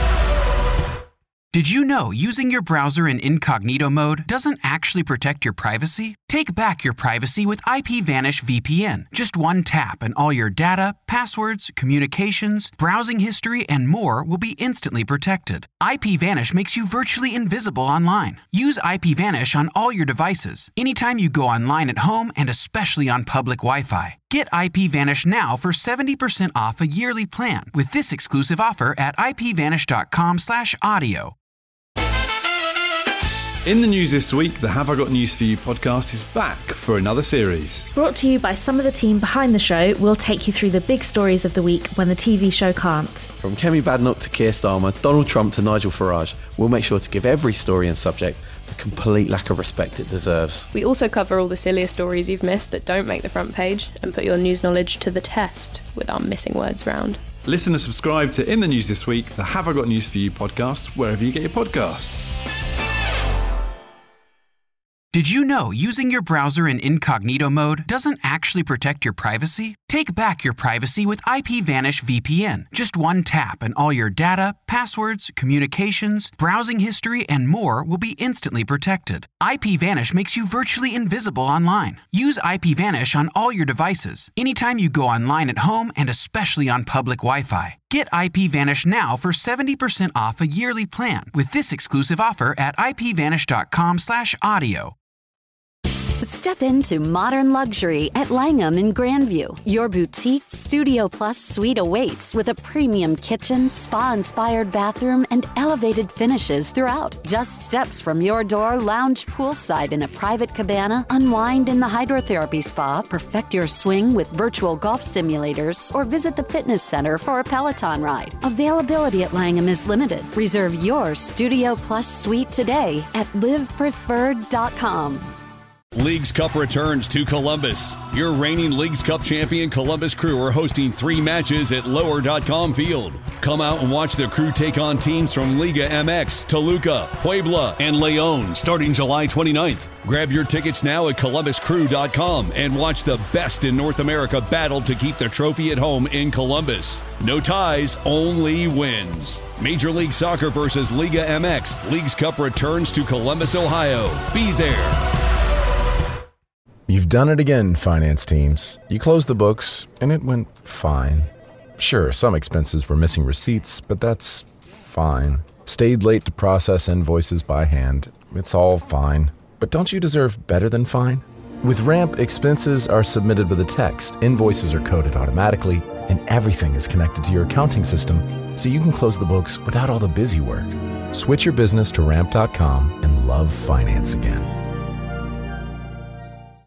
Did you know using your browser in incognito mode doesn't actually protect your privacy? Take back your privacy with IPVanish VPN. Just one tap and all your data, passwords, communications, browsing history, and more will be instantly protected. IPVanish makes you virtually invisible online. Use IPVanish on all your devices, anytime you go online at home and especially on public Wi-Fi. Get IPVanish now for 70% off a yearly plan with this exclusive offer at ipvanish.com/audio. In the news this week, the Have I Got News For You podcast is back for another series. Brought to you by some of the team behind the show, we'll take you through the big stories of the week when the TV show can't. From Kemi Badenoch to Keir Starmer, Donald Trump to Nigel Farage, we'll make sure to give every story and subject the complete lack of respect it deserves. We also cover all the sillier stories you've missed that don't make the front page and put your news knowledge to the test with our missing words round. Listen and subscribe to In the News This Week, the Have I Got News For You podcast, wherever you get your podcasts. Did you know using your browser in incognito mode doesn't actually protect your privacy? Take back your privacy with IPVanish VPN. Just one tap and all your data, passwords, communications, browsing history, and more will be instantly protected. IPVanish makes you virtually invisible online. Use IPVanish on all your devices, anytime you go online at home and especially on public Wi-Fi. Get IPVanish now for 70% off a yearly plan with this exclusive offer at ipvanish.com/audio. Step into modern luxury at Langham in Grandview. Your boutique Studio Plus suite awaits with a premium kitchen, spa-inspired bathroom, and elevated finishes throughout. Just steps from your door, lounge poolside in a private cabana, unwind in the hydrotherapy spa, perfect your swing with virtual golf simulators, or visit the fitness center for a Peloton ride. Availability at Langham is limited. Reserve your Studio Plus suite today at livepreferred.com. Leagues Cup returns to Columbus. Your reigning Leagues Cup champion Columbus Crew are hosting 3 matches at Lower.com Field. Come out and watch the Crew take on teams from Liga MX, Toluca, Puebla, and León starting July 29th. Grab your tickets now at ColumbusCrew.com and watch the best in North America battle to keep the trophy at home in Columbus. No ties, only wins. Major League Soccer versus Liga MX. Leagues Cup returns to Columbus, Ohio. Be there. You've done it again, finance teams. You closed the books, and it went fine. Sure, some expenses were missing receipts, but that's fine. Stayed late to process invoices by hand. It's all fine. But don't you deserve better than fine? With Ramp, expenses are submitted with a text, invoices are coded automatically, and everything is connected to your accounting system so you can close the books without all the busy work. Switch your business to Ramp.com and love finance again.